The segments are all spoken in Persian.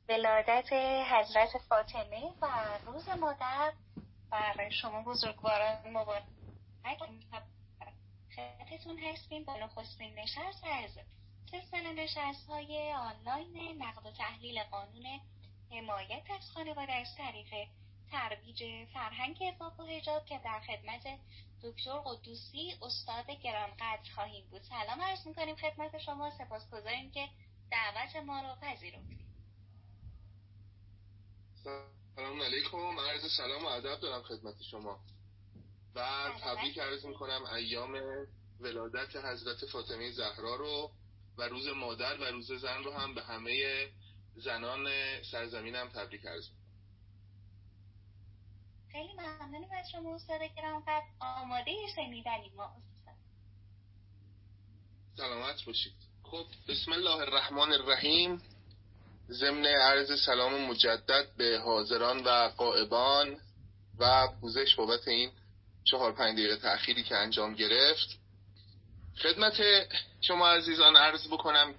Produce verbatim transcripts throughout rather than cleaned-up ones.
ولادت حضرت فاطمه و روز مادر بر شما بزرگواران مبارک. خدمتتون هستیم با نخستین نشست از سلسله نشست‌های آنلاین نقد و تحلیل قانون حمایت از خانواده از طریق ترویج فرهنگ عفاف و حجاب که در خدمت دکتر قدوسی استاد گرانقدر خواهیم بود. سلام عرض می‌کنیم خدمت شما، سپاسگزاریم که دعوت ما رو پذیرفتید. سلام علیکم، عرض سلام و ادب دارم خدمت شما و تبریک عرض میکنم ایام ولادت حضرت فاطمه زهرا رو و روز مادر و روز زن رو هم به همه زنان سرزمینم تبریک عرض میکنم. خیلی ممنونیم از شما استاد گرانقدر. آماده شنیدن ما استاد. سلامت باشید. خب بسم الله الرحمن الرحیم. ضمن عرض سلام مجدد به حاضران و غائبان و پوزش بابت این چهار پنج دقیقه تأخیری که انجام گرفت، خدمت شما عزیزان عرض بکنم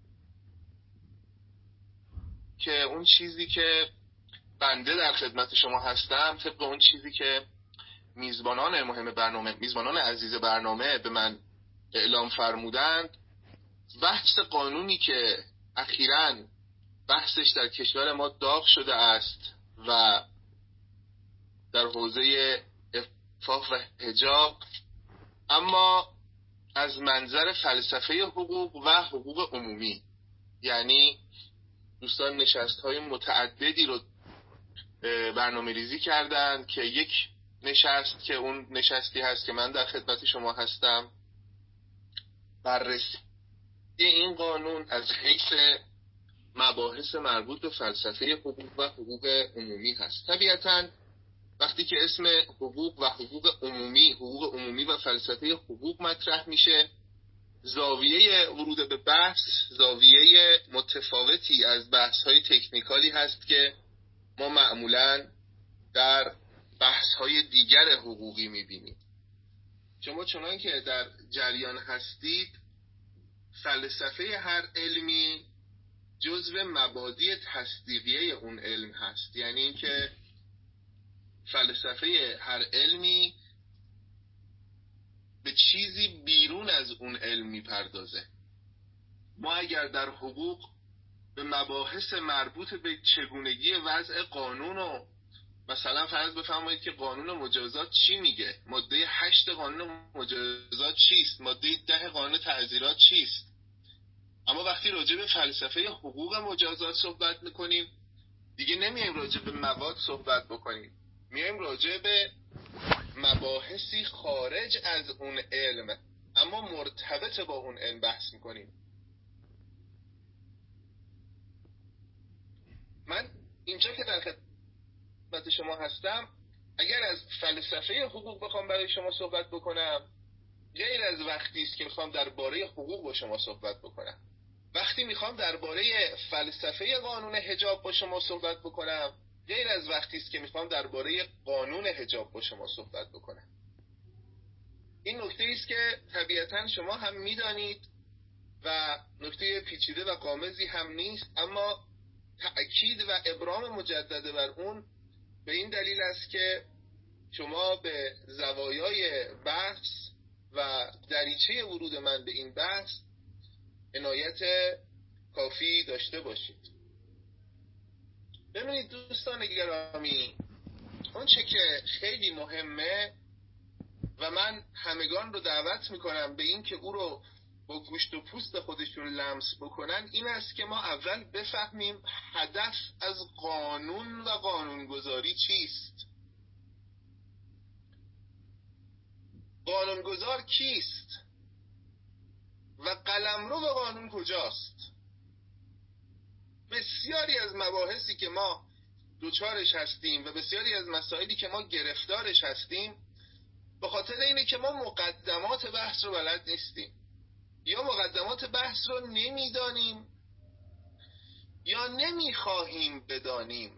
که اون چیزی که بنده در خدمت شما هستم، طبق اون چیزی که میزبانان مهم برنامه، میزبانان عزیز برنامه به من اعلام فرمودند، بحث قانونی که اخیراً بحثش در کشور ما داغ شده است و در حوزه عفاف و حجاب، اما از منظر فلسفه حقوق و حقوق عمومی، یعنی دوستان نشست‌های متعددی رو برنامه ریزی کردند که یک نشست که اون نشستی هست که من در خدمت شما هستم، بررسی این قانون از حیث مباحث مربوط به فلسفه حقوق و حقوق عمومی هست. طبیعتاً وقتی که اسم حقوق و حقوق عمومی، حقوق عمومی و فلسفه حقوق مطرح میشه، زاویه ورود به بحث زاویه متفاوتی از بحث‌های تکنیکالی هست که ما معمولاً در بحث‌های دیگر حقوقی میبینیم. شما چنان که در جریان هستید، فلسفه هر علمی جزو مبادی تصدیقیه اون علم هست، یعنی اینکه فلسفه هر علمی به چیزی بیرون از اون علم میپردازه. ما اگر در حقوق به مباحث مربوط به چگونگی وضع قانون و مثلا فرض بفرمایید که قانون مجازات چی میگه، ماده هشت قانون مجازات چیست، ماده ده قانون تعزیرات چیست، اما وقتی راجع به فلسفه حقوق مجازات صحبت میکنیم دیگه نمیایم راجع به مواد صحبت بکنیم، میایم راجع به مباحثی خارج از اون علم اما مرتبط با اون علم بحث میکنیم. من اینجا که در خدمت شما هستم، اگر از فلسفه حقوق بخوام برای شما صحبت بکنم، غیر از وقتی است که میخوام درباره حقوق با شما صحبت بکنم. وقتی میخوام درباره فلسفه قانون حجاب با شما صحبت بکنم، غیر از وقتی است که میخوام درباره قانون حجاب با شما صحبت بکنم. این نکته است که طبیعتاً شما هم میدانید و نکته پیچیده و غامضی هم نیست، اما تأکید و ابرام مجدد بر اون به این دلیل است که شما به زوایای بحث و دریچه ورود من به این بحث عنایت کافی داشته باشید. ببینید دوستان گرامی، اون چه که خیلی مهمه و من همگان رو دعوت میکنم به این که او رو با گوشت و پوست خودشون لمس بکنن، این است که ما اول بفهمیم هدف از قانون و قانونگذاری چیست. قانونگذار کیست و قلمرو به قانون کجاست؟ بسیاری از مباحثی که ما دوچارش هستیم و بسیاری از مسائلی که ما گرفتارش هستیم به خاطر اینه که ما مقدمات بحث رو بلد نیستیم، یا مقدمات بحث رو نمیدانیم یا نمیخواهیم بدانیم.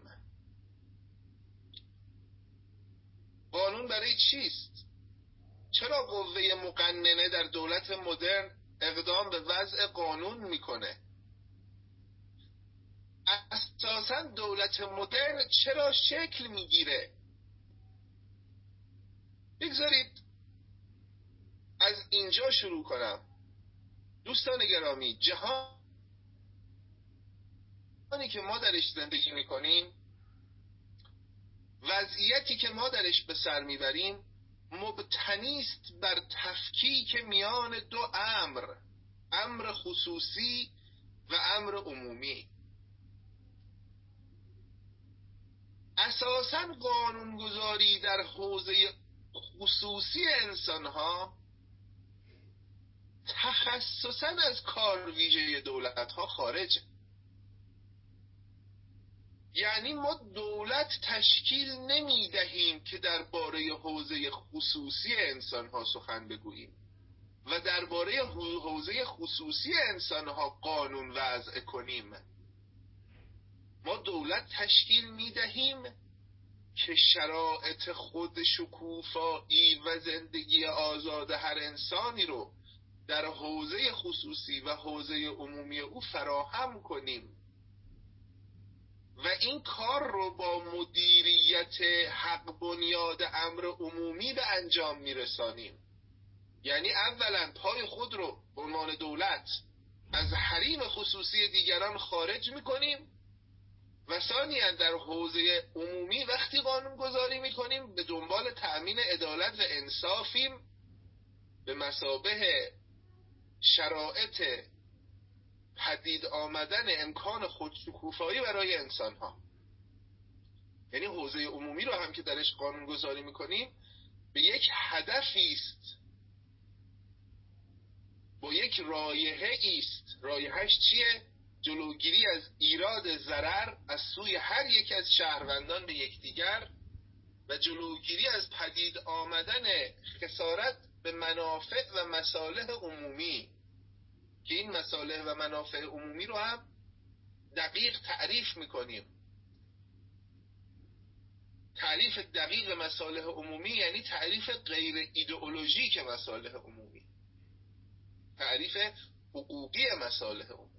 قانون برای چیست؟ چرا قوه مقننه در دولت مدرن اقدام به وضع قانون میکنه؟ اساساً دولت مدرن چرا شکل میگیره؟ بگذارید از اینجا شروع کنم. دوستان گرامی، جهانی که ما درش زندگی میکنیم، وضعیتی که ما درش به سر میبریم، مبتنی است بر تفکیک میان دو امر، امر خصوصی و امر عمومی. اساساً قانونگذاری در حوزه خصوصی انسانها تخصصاً از کار ویژه دولتها خارجه. یعنی ما دولت تشکیل نمی دهیم که درباره حوزه خصوصی انسانها سخن بگوییم و درباره حوزه خصوصی انسانها قانون وضع کنیم. ما دولت تشکیل می دهیم که شرایط خود شکوفایی و زندگی آزاد هر انسانی رو در حوزه خصوصی و حوزه عمومی او فراهم کنیم و این کار رو با مدیریت حق بنیاد امر عمومی به انجام میرسانیم. یعنی اولا پای خود رو به عنوان دولت از حریم خصوصی دیگران خارج میکنیم و ثانیاً در حوزه عمومی وقتی قانون گذاری میکنیم به دنبال تأمین عدالت و انصافیم به مثابه شرایط پدید آمدن امکان خودشکوفایی برای انسان ها. یعنی حوزه عمومی رو هم که درش قانون گذاری میکنیم به یک هدفی است، با یک رایحه است. رایحهش چیه؟ جلوگیری از ایراد ضرر از سوی هر یک از شهروندان به یکدیگر و جلوگیری از پدید آمدن خسارت به منافع و مصالح عمومی، که این مصالح و منافع عمومی رو هم دقیق تعریف میکنیم. تعریف دقیق مصالح عمومی یعنی تعریف غیر ایدئولوژیک مصالح عمومی، تعریف حقوقی مصالح عمومی.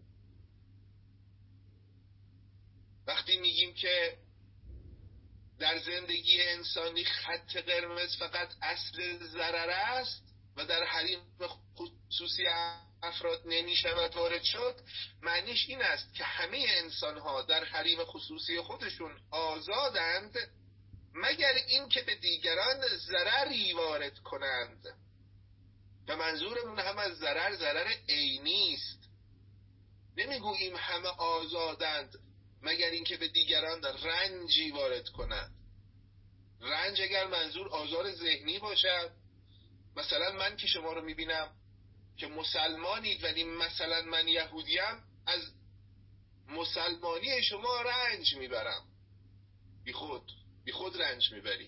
وقتی میگیم که در زندگی انسانی خط قرمز فقط اصل ضرر است و در حریم خصوصی افراد نمیشود وارد شد، معنیش این است که همه انسانها در حریم خصوصی خودشون آزادند مگر این که به دیگران ضرری وارد کنند و منظورمون هم از ضرر ضرر عینی است. نمیگوییم همه آزادند مگر این که به دیگران رنجی وارد کنند. رنج اگر منظور آزار ذهنی باشد، مثلا من که شما رو میبینم که مسلمانید ولی مثلا من یهودیم، از مسلمانی شما رنج میبرم، بی خود بی خود رنج میبری.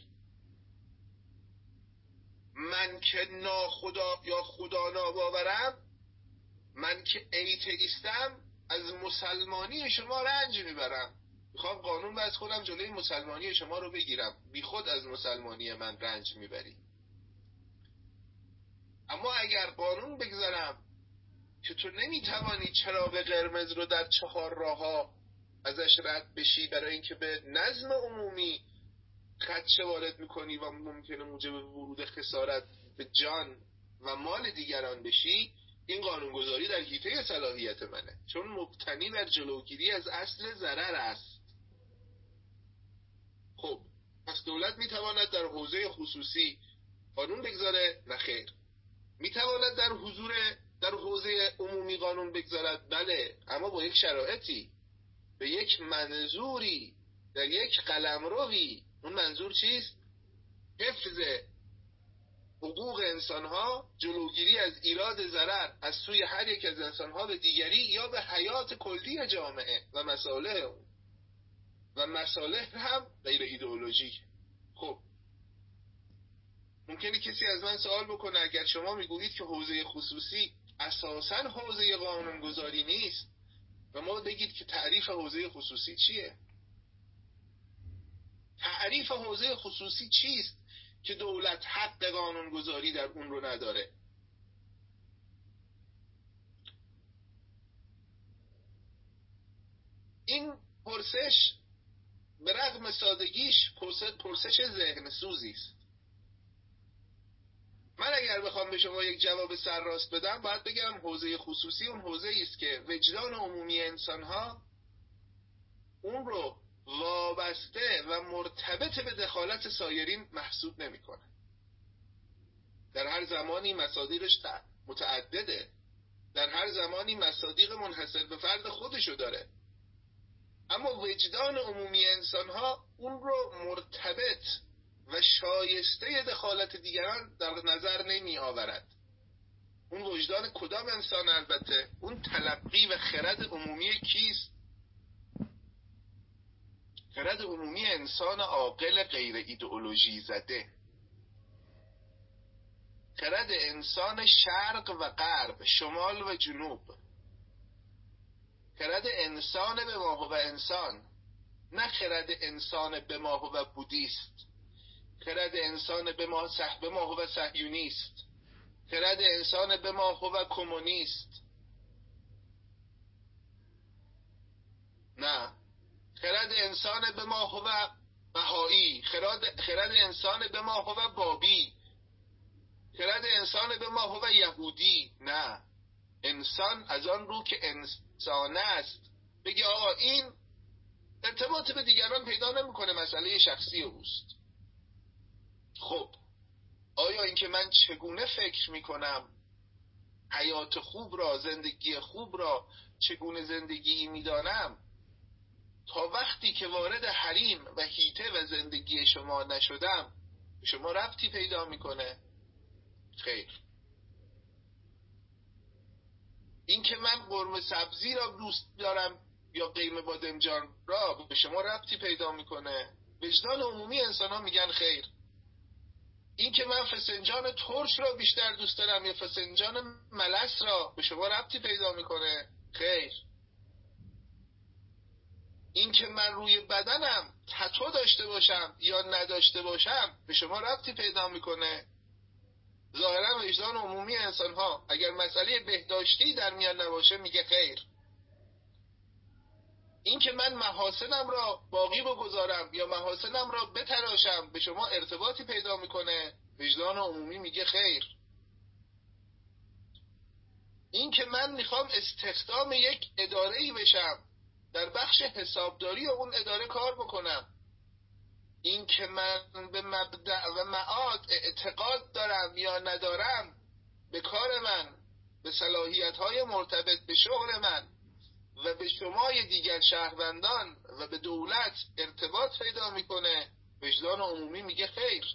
من که ناخدا یا خدا ناباورم، من که ایتئیستم، از مسلمانی شما رنج میبرم. میخوام قانون وضع کنم جلوی مسلمانی شما رو بگیرم، بی خود از مسلمانی من رنج میبری. اما اگر قانون بگذارم که تو نمیتوانی چراغ قرمز رو در چهار راه‌ها ازش رد بشی برای اینکه به نظم عمومی خدشه وارد میکنی و ممکنه موجب ورود خسارت به جان و مال دیگران بشی، این قانونگذاری در حیطه صلاحیت منه، چون مبتنی بر جلوگیری از اصل ضرر است. خب پس دولت میتواند در حوزه خصوصی قانون بگذاره؟ نه خیر. میتواند در حضور در حوزه عمومی قانون بگذارد؟ بله، اما با یک شرایطی، به یک منظوری، در یک قلمروی. اون منظور چیست؟ حفظ حقوق انسانها، جلوگیری از ایراد ضرر از سوی هر یک از انسانها به دیگری یا به حیات کلی جامعه و مصالح اون، و مصالح هم غیر ایدئولوژیک. خب ممکنه کسی از من سوال بکنه اگر شما میگویید که حوزه خصوصی اساساً حوزه قانونگذاری نیست و ما بگید که تعریف حوزه خصوصی چیه؟ تعریف حوزه خصوصی چیست که دولت حق قانونگذاری در اون رو نداره؟ این پرسش به رغم سادگیش پرسش ذهن سوزی است. من اگر بخوام به شما یک جواب سرراست بدم باید بگم حوزه خصوصی اون حوزه است که وجدان عمومی انسان‌ها اون رو وابسته و مرتبط به دخالت سایرین محسوب نمی‌کنه. در هر زمانی مصادیقش متعدده، در هر زمانی مصادیق منحصر به فرد خودشو داره، اما وجدان عمومی انسان‌ها اون رو مرتبط و شایسته دخالت دیگران در نظر نمی آورد. اون وجدان کدام انسان؟ البته اون تلقی و خرد عمومی کیست؟ خرد عمومی انسان عاقل غیر ایدئولوژی زده، خرد انسان شرق و غرب، شمال و جنوب، خرد انسان به ما و انسان، نه خرد انسان به ما و بودیست، خرد انسان به ما صحبه ما و صهیونیست، خرد انسان به ما و کمونیست، نه خرد انسان به ما و بهایی، خرد, خرد انسان به ما و بابی، خرد انسان به ما و یهودی. نه، انسان از آن رو که انسان است بگه آقا این ارتباط به دیگران پیدا نمیکنه، مسئله شخصی اوست. خب آیا این که من چگونه فکر میکنم، حیات خوب را، زندگی خوب را چگونه زندگی میدانم، تا وقتی که وارد حریم و حیطه و زندگی شما نشدم شما ربطی پیدا میکنه؟ خیر. این که من قرمه سبزی را دوست دارم یا قیم بادمجان را به شما ربطی پیدا میکنه؟ وجدان عمومی انسان ها میگن خیر. این که من فسنجان ترش را بیشتر دوست دارم یا فسنجان ملس را به شما ربطی پیدا میکنه؟ خیر. این که من روی بدنم تتو داشته باشم یا نداشته باشم به شما ربطی پیدا میکنه؟ ظاهرا وجدان عمومی انسان ها اگر مسئله بهداشتی در میان نباشه میگه خیر. این که من محاسنم را باقی بگذارم یا محاسنم را بتراشم به شما ارتباطی پیدا میکنه؟ وجدان عمومی میگه خیر. این که من میخوام استخدام یک اداره‌ای بشم، در بخش حسابداری اون اداره کار بکنم، این که من به مبدأ و معاد اعتقاد دارم یا ندارم، به کار من، به صلاحیت‌های مرتبط به شغل من و به شمای دیگر شهروندان و به دولت ارتباط پیدا میکنه، وجدان عمومی میگه خیر.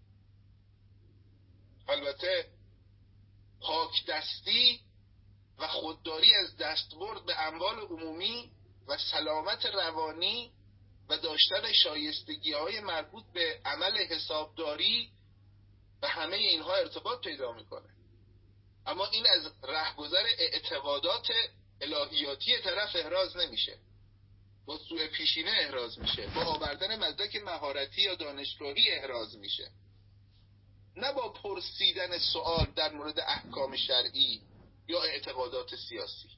البته پاک دستی و خودداری از دستبرد به اموال عمومی و سلامت روانی و داشتن شایستگی های مربوط به عمل حسابداری و همه اینها ارتباط پیدا میکنه، اما این از رهگذر اعتقادات الهیاتی طرف احراز نمیشه، با سوء پیشینه احراز میشه، با آوردن مدرک مهارتی یا دانشگاهی احراز میشه، نه با پرسیدن سوال در مورد احکام شرعی یا اعتقادات سیاسی.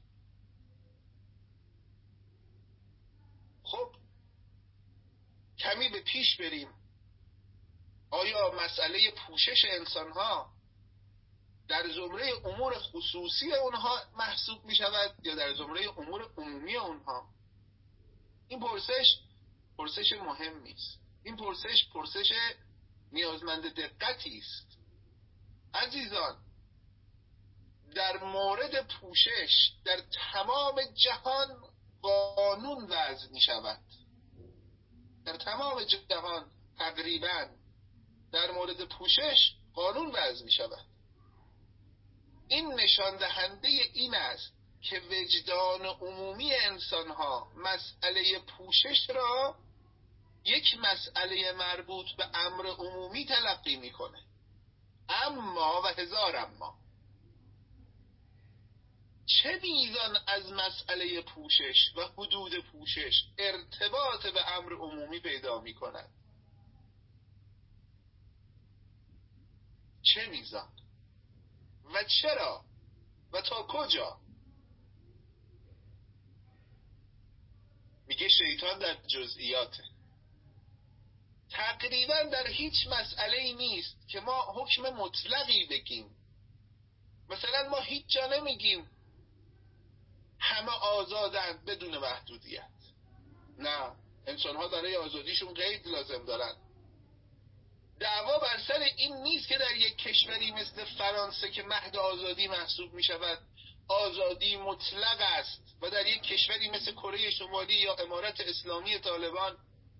خب کمی به پیش بریم. آیا مسئله پوشش انسانها در زمره امور خصوصی اونها محسوب می شود یا در زمره امور عمومی اونها؟ این پرسش پرسش مهمی است. این پرسش پرسش نیازمند دقتی است. عزیزان، در مورد پوشش در تمام جهان قانون وضع می شود. در تمام جهان تقریبا در مورد پوشش قانون وضع می شود. این نشان دهنده این است که وجدان عمومی انسانها مسئله پوشش را یک مسئله مربوط به امر عمومی تلقی میکنه. اما و هزار اما، چه میزان از مسئله پوشش و حدود پوشش ارتباط به امر عمومی پیدا میکند؟ چه میزان و چرا و تا کجا؟ میگه شیطان در جزئیاته. تقریبا در هیچ مسئله ای نیست که ما حکم مطلقی بگیم. مثلا ما هیچ جا نمیگیم همه آزادند بدون محدودیت. نه، انسان ها برای آزادیشون قید لازم دارن. دعوا بر سر این نیست که در یک کشوری مثل فرانسه که مهد آزادی محسوب می شود آزادی مطلق است و در یک کشوری مثل کره شمالی یا امارت اسلامی طالبان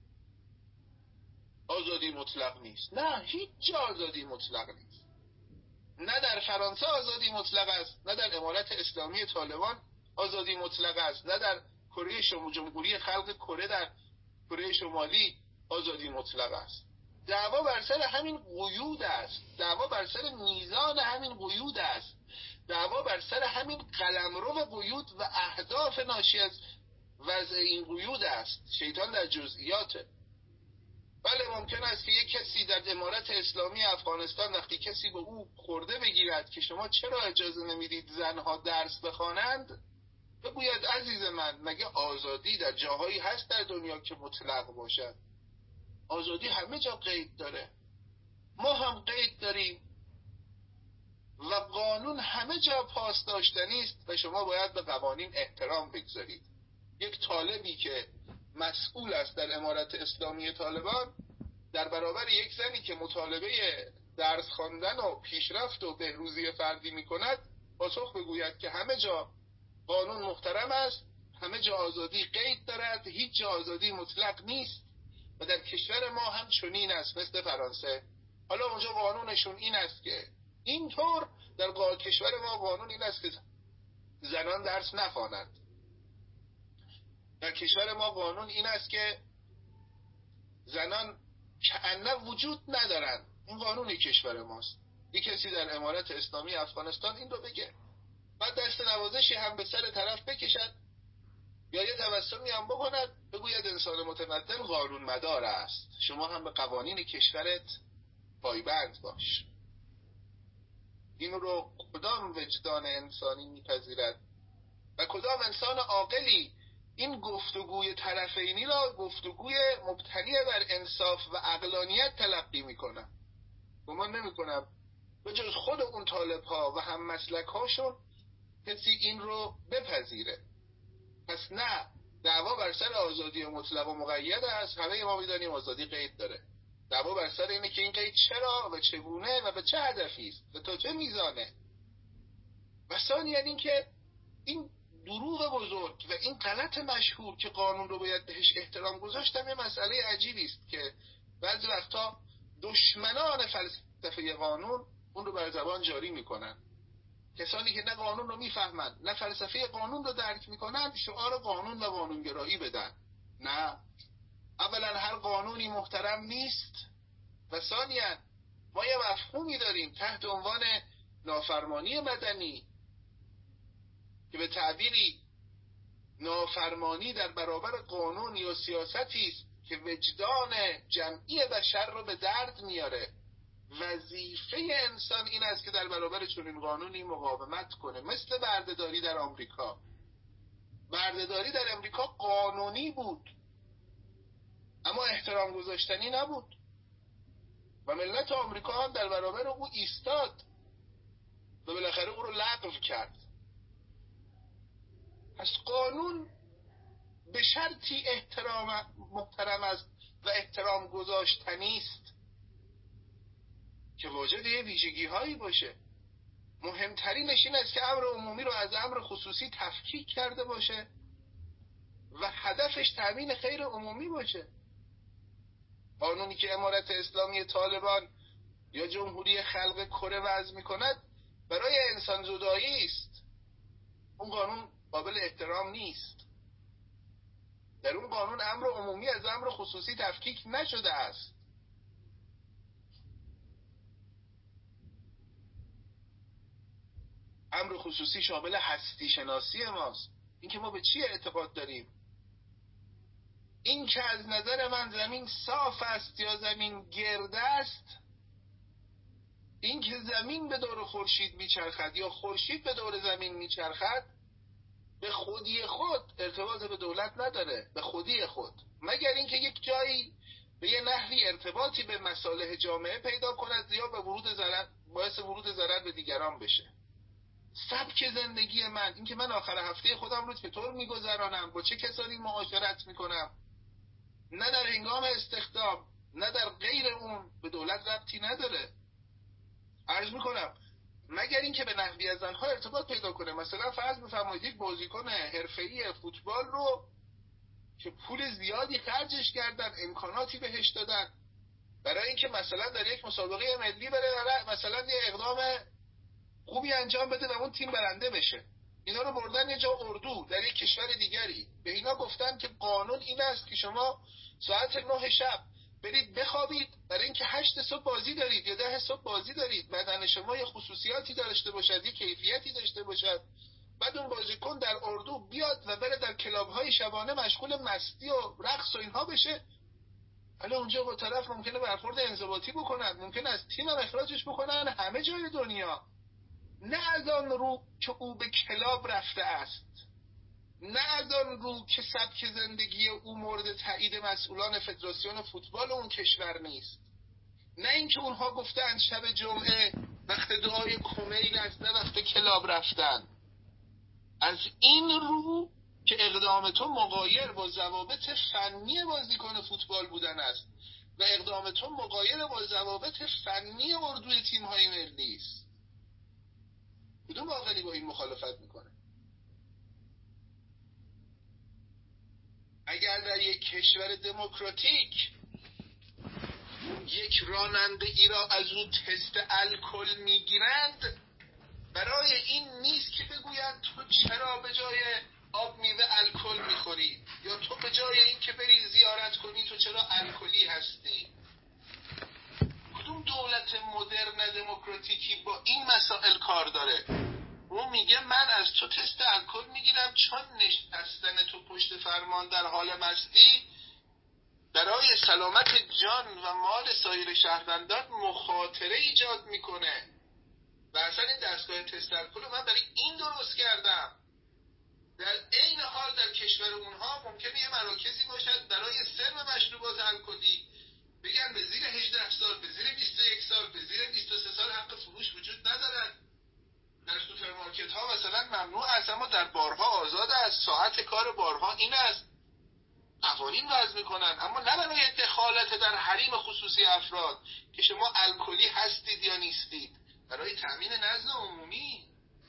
آزادی مطلق نیست. نه، هیچ جا آزادی مطلق نیست. نه در فرانسه آزادی مطلق است، نه در امارت اسلامی طالبان آزادی مطلق است، نه در کره شمالی جمهوری خلق کره در کره شمالی آزادی مطلق است. دعوا بر سر همین قیود است. دعوا بر سر میزان همین قیود است. دعوا بر سر همین قلمرو قیود و اهداف ناشی از وضع این قیود است. شیطان در جزئیاته. بله، ممکن است که یک کسی در امارت اسلامی افغانستان وقتی کسی به او خورده بگیرد که شما چرا اجازه نمیدید زنها درس بخوانند، بگوید عزیز من، مگه آزادی در جاهایی هست در دنیا که مطلق باشد؟ آزادی همه جا قید داره. ما هم قید داریم و قانون همه جا پاس داشتنی است و شما باید به قوانین احترام بگذارید. یک طالبی که مسئول است در امارت اسلامی طالبان در برابر یک زنی که مطالبه درس خواندن و پیشرفت و بهروزی فردی می کند پاسخ بگوید که همه جا قانون محترم است، همه جا آزادی قید دارد، هیچ جا آزادی مطلق نیست و در کشور ما هم چنین است مثل فرانسه. حالا اونجا قانونشون این است که اینطور در کشور ما قانون این است که زنان درس نخوانند. در کشور ما قانون این است که زنان کأنه وجود ندارند. این قانون کشور ماست. یک کسی در امارت اسلامی افغانستان این رو بگه، بعد دست نوازشی هم به سر طرف بکشد یا یه تبسمی هم بکند، بگوید انسان متمدن قانون مدار است، شما هم به قوانین کشورت پایبند باش. این رو کدام وجدان انسانی میپذیرد و کدام انسان عاقلی این گفتگوی طرفینی را گفتگوی مبتنی بر انصاف و عقلانیت تلقی میکنه؟ گمان نمیکنم به جز خود اون طالب ها و هم مسلک هاشون کسی این رو بپذیره. پس نه، دعوا بر سر آزادی مطلق و مقید است. همه ما میدانیم آزادی قید داره. دعوا بر سر اینه که این قید چرا و چگونه و به چه هدفی است و تا چه میزانه. و ثانیاً این که این دروغ بزرگ و این غلط مشهور که قانون رو باید بهش احترام گذاشتم یه مسئله عجیبی است که بعضی وقتا دشمنان فلسفه قانون اون رو بر زبان جاری میکنن. کسانی که نه قانون رو میفهمن نه فلسفه قانون رو درک میکنن شعار قانون و قانونگرایی بدن. نه، اولا هر قانونی محترم نیست و ثانیاً ما یه مفهومی داریم تحت عنوان نافرمانی مدنی که به تعبیری نافرمانی در برابر قانون یا سیاستی است که وجدان جمعی بشر رو به درد میاره. وظیفه انسان این است که در برابر چنین قانونی مقاومت کنه. مثل بردهداری در آمریکا. بردهداری در آمریکا قانونی بود اما احترام گذاشتنی نبود و ملت آمریکا هم در برابر او ایستاد و بالاخره او رو لغو کرد. پس قانون به شرطی احترام محترم است و احترام گذاشتنی است که واجد یه ویژگی هایی باشه. مهمترینش این است که امر عمومی رو از امر خصوصی تفکیک کرده باشه و هدفش تامین خیر عمومی باشه. قانونی که امارت اسلامی طالبان یا جمهوری خلق کره وضع می‌کند برای انسان زدایی است. اون قانون قابل احترام نیست. در اون قانون امر عمومی از امر خصوصی تفکیک نشده است. امر خصوصی شامل هستی شناسی ماست. این که ما به چی اعتقاد داریم. این که از نظر من زمین صاف است یا زمین گرد است، این که زمین به دور خورشید میچرخد یا خورشید به دور زمین میچرخد، به خودی خود ارتباط به دولت نداره، به خودی خود، مگر اینکه یک جایی به یه نحوی ارتباطی به مصالح جامعه پیدا کند یا به ورود ضرر، باعث ورود ضرر به دیگران بشه. سبک زندگی من، اینکه من آخر هفته خودم رو چطور میگذرانم، با چه کسانی معاشرت میکنم، نه در هنگام استخدام نه در غیر اون، به دولت ربطی نداره. عرض میکنم مگر اینکه به نحوی از زنها ارتباط پیدا کنه. مثلا فرض بفرمایید یک بازیکن حرفه‌ای فوتبال رو که پول زیادی خرجش کردن، امکاناتی بهش دادن برای اینکه مثلا در یک مسابقه ملی بره مثلا یه اقدام خوبی انجام بده و اون تیم برنده بشه، اینا رو بردن یه جا اردو در یک کشور دیگری، به اینا گفتن که قانون این است که شما ساعت نه شب برید بخوابید برای اینکه هشت صبح بازی دارید یا ده صبح بازی دارید، بدن شما یه خصوصیاتی داشته باشد، یه کیفیتی داشته باشد. بعد اون بازیکن در اردو بیاد و بره در کلاب‌های شبانه مشغول مستی و رقص و اینها بشه، حالا اونجا با طرف ممکنه برخورد انضباطی بکنن، ممکنه از تیم هم اخراجش بکنن همه جای دنیا. نه از آن رو که او به کلاب رفته است، نه از آن رو که سبک زندگی او مورد تایید مسئولان فدراسیون فوتبال اون کشور نیست، نه اینکه اونها گفتن شب جمعه وقت دعای کمیل است نه وقت کلاب رفتن. از این رو که اقدام تو مغایر با ضوابط فنی بازیکن فوتبال بودن است و اقدام تو مغایر با ضوابط فنی اردوی تیم‌های ملی است. کدوم عاقلی با این مخالفت میکنه؟ اگر در یک کشور دموکراتیک یک راننده ای را از او تست الکل میگیرند، برای این نیست که بگویند تو چرا به جای آب میوه الکل میخوری یا تو به جای این که بری زیارت کنی تو چرا الکلی هستی. کدوم دولت مدرن دموکراتیکی با این مسائل کار داره؟ او میگه من از تو تست الکل میگیرم چون نشستن تو پشت فرمان در حال مستی برای سلامت جان و مال سایر شهروندان مخاطره ایجاد میکنه و اصلا این دستگاه تست الکل من برای این درست کردم. در عین حال در کشور اونها ممکنه یه مراکزی باشد برای سرو مشروبات الکلی، بگن به زیر هجده سال، به زیر بیست و یک سال، به زیر بیست و سه سال حق فروش وجود ندارد. در سوپرمارکت ها مثلا ممنوع است اما در بارها آزاد است. ساعت کار بارها این است. قوانین وضع میکنن اما نه برای دخالت در حریم خصوصی افراد که شما الکلی هستید یا نیستید، برای تامین نظم عمومی.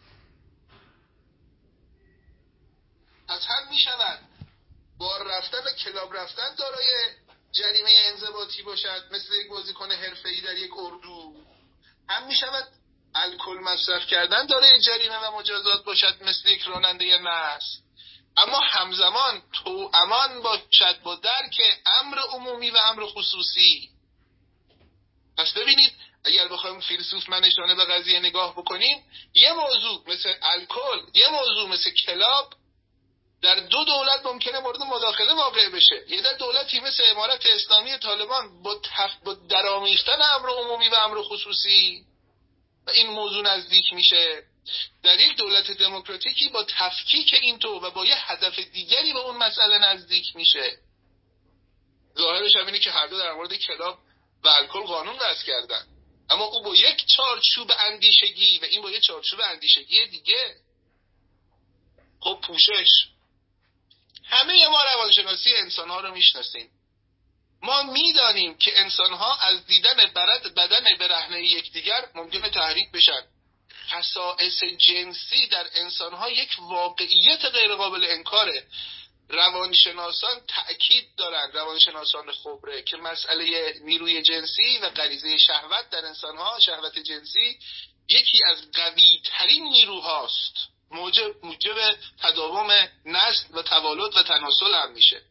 پس هم میشود بار رفتن و کلاب رفتن دارای جریمه انضباطی باشد مثل یک بازیکن حرفه‌ای در یک اردو، هم میشود الکل مصرف کردن دارای جریمه و مجازات باشد مثل یک راننده مست، اما همزمان توامان باشد با درک امر عمومی و امر خصوصی. پس ببینید اگر بخوایم فیلسوف منشانه به قضیه نگاه بکنیم، یه موضوع مثل الکل، یه موضوع مثل کلاب در دو دولت ممکنه مورد مداخله واقع بشه. یه در دولتی مثل امارت اسلامی طالبان با, تف... با درامیختن امر عمومی و امر خصوصی و این موضوع نزدیک میشه، در یک دولت دموکراتیکی با تفکیک این تو و با یه هدف دیگری به اون مسئله نزدیک میشه. ظاهرش هم اینه که هر دو در مورد کلاب و الکل قانون وضع کردن، اما او با یک چارچوب اندیشگی و این با یک چارچوب اندیشگی دیگه. خب پوشش، همه ما روانشناسی انسان‌ها رو میشناسیم. ما میدانیم که انسان‌ها از دیدن برد بدن برهنه یکدیگر ممکنه تحریک بشن. خصائص جنسی در انسان‌ها یک واقعیت غیر قابل انکاره. روانشناسان تأکید دارن، روانشناسان خبره، که مسئله نیروی جنسی و غریزه شهوت در انسان‌ها، شهوت جنسی یکی از قوی ترین نیروهاست، موجب موجب تداوم نسل و توالد و تناسل هم میشه.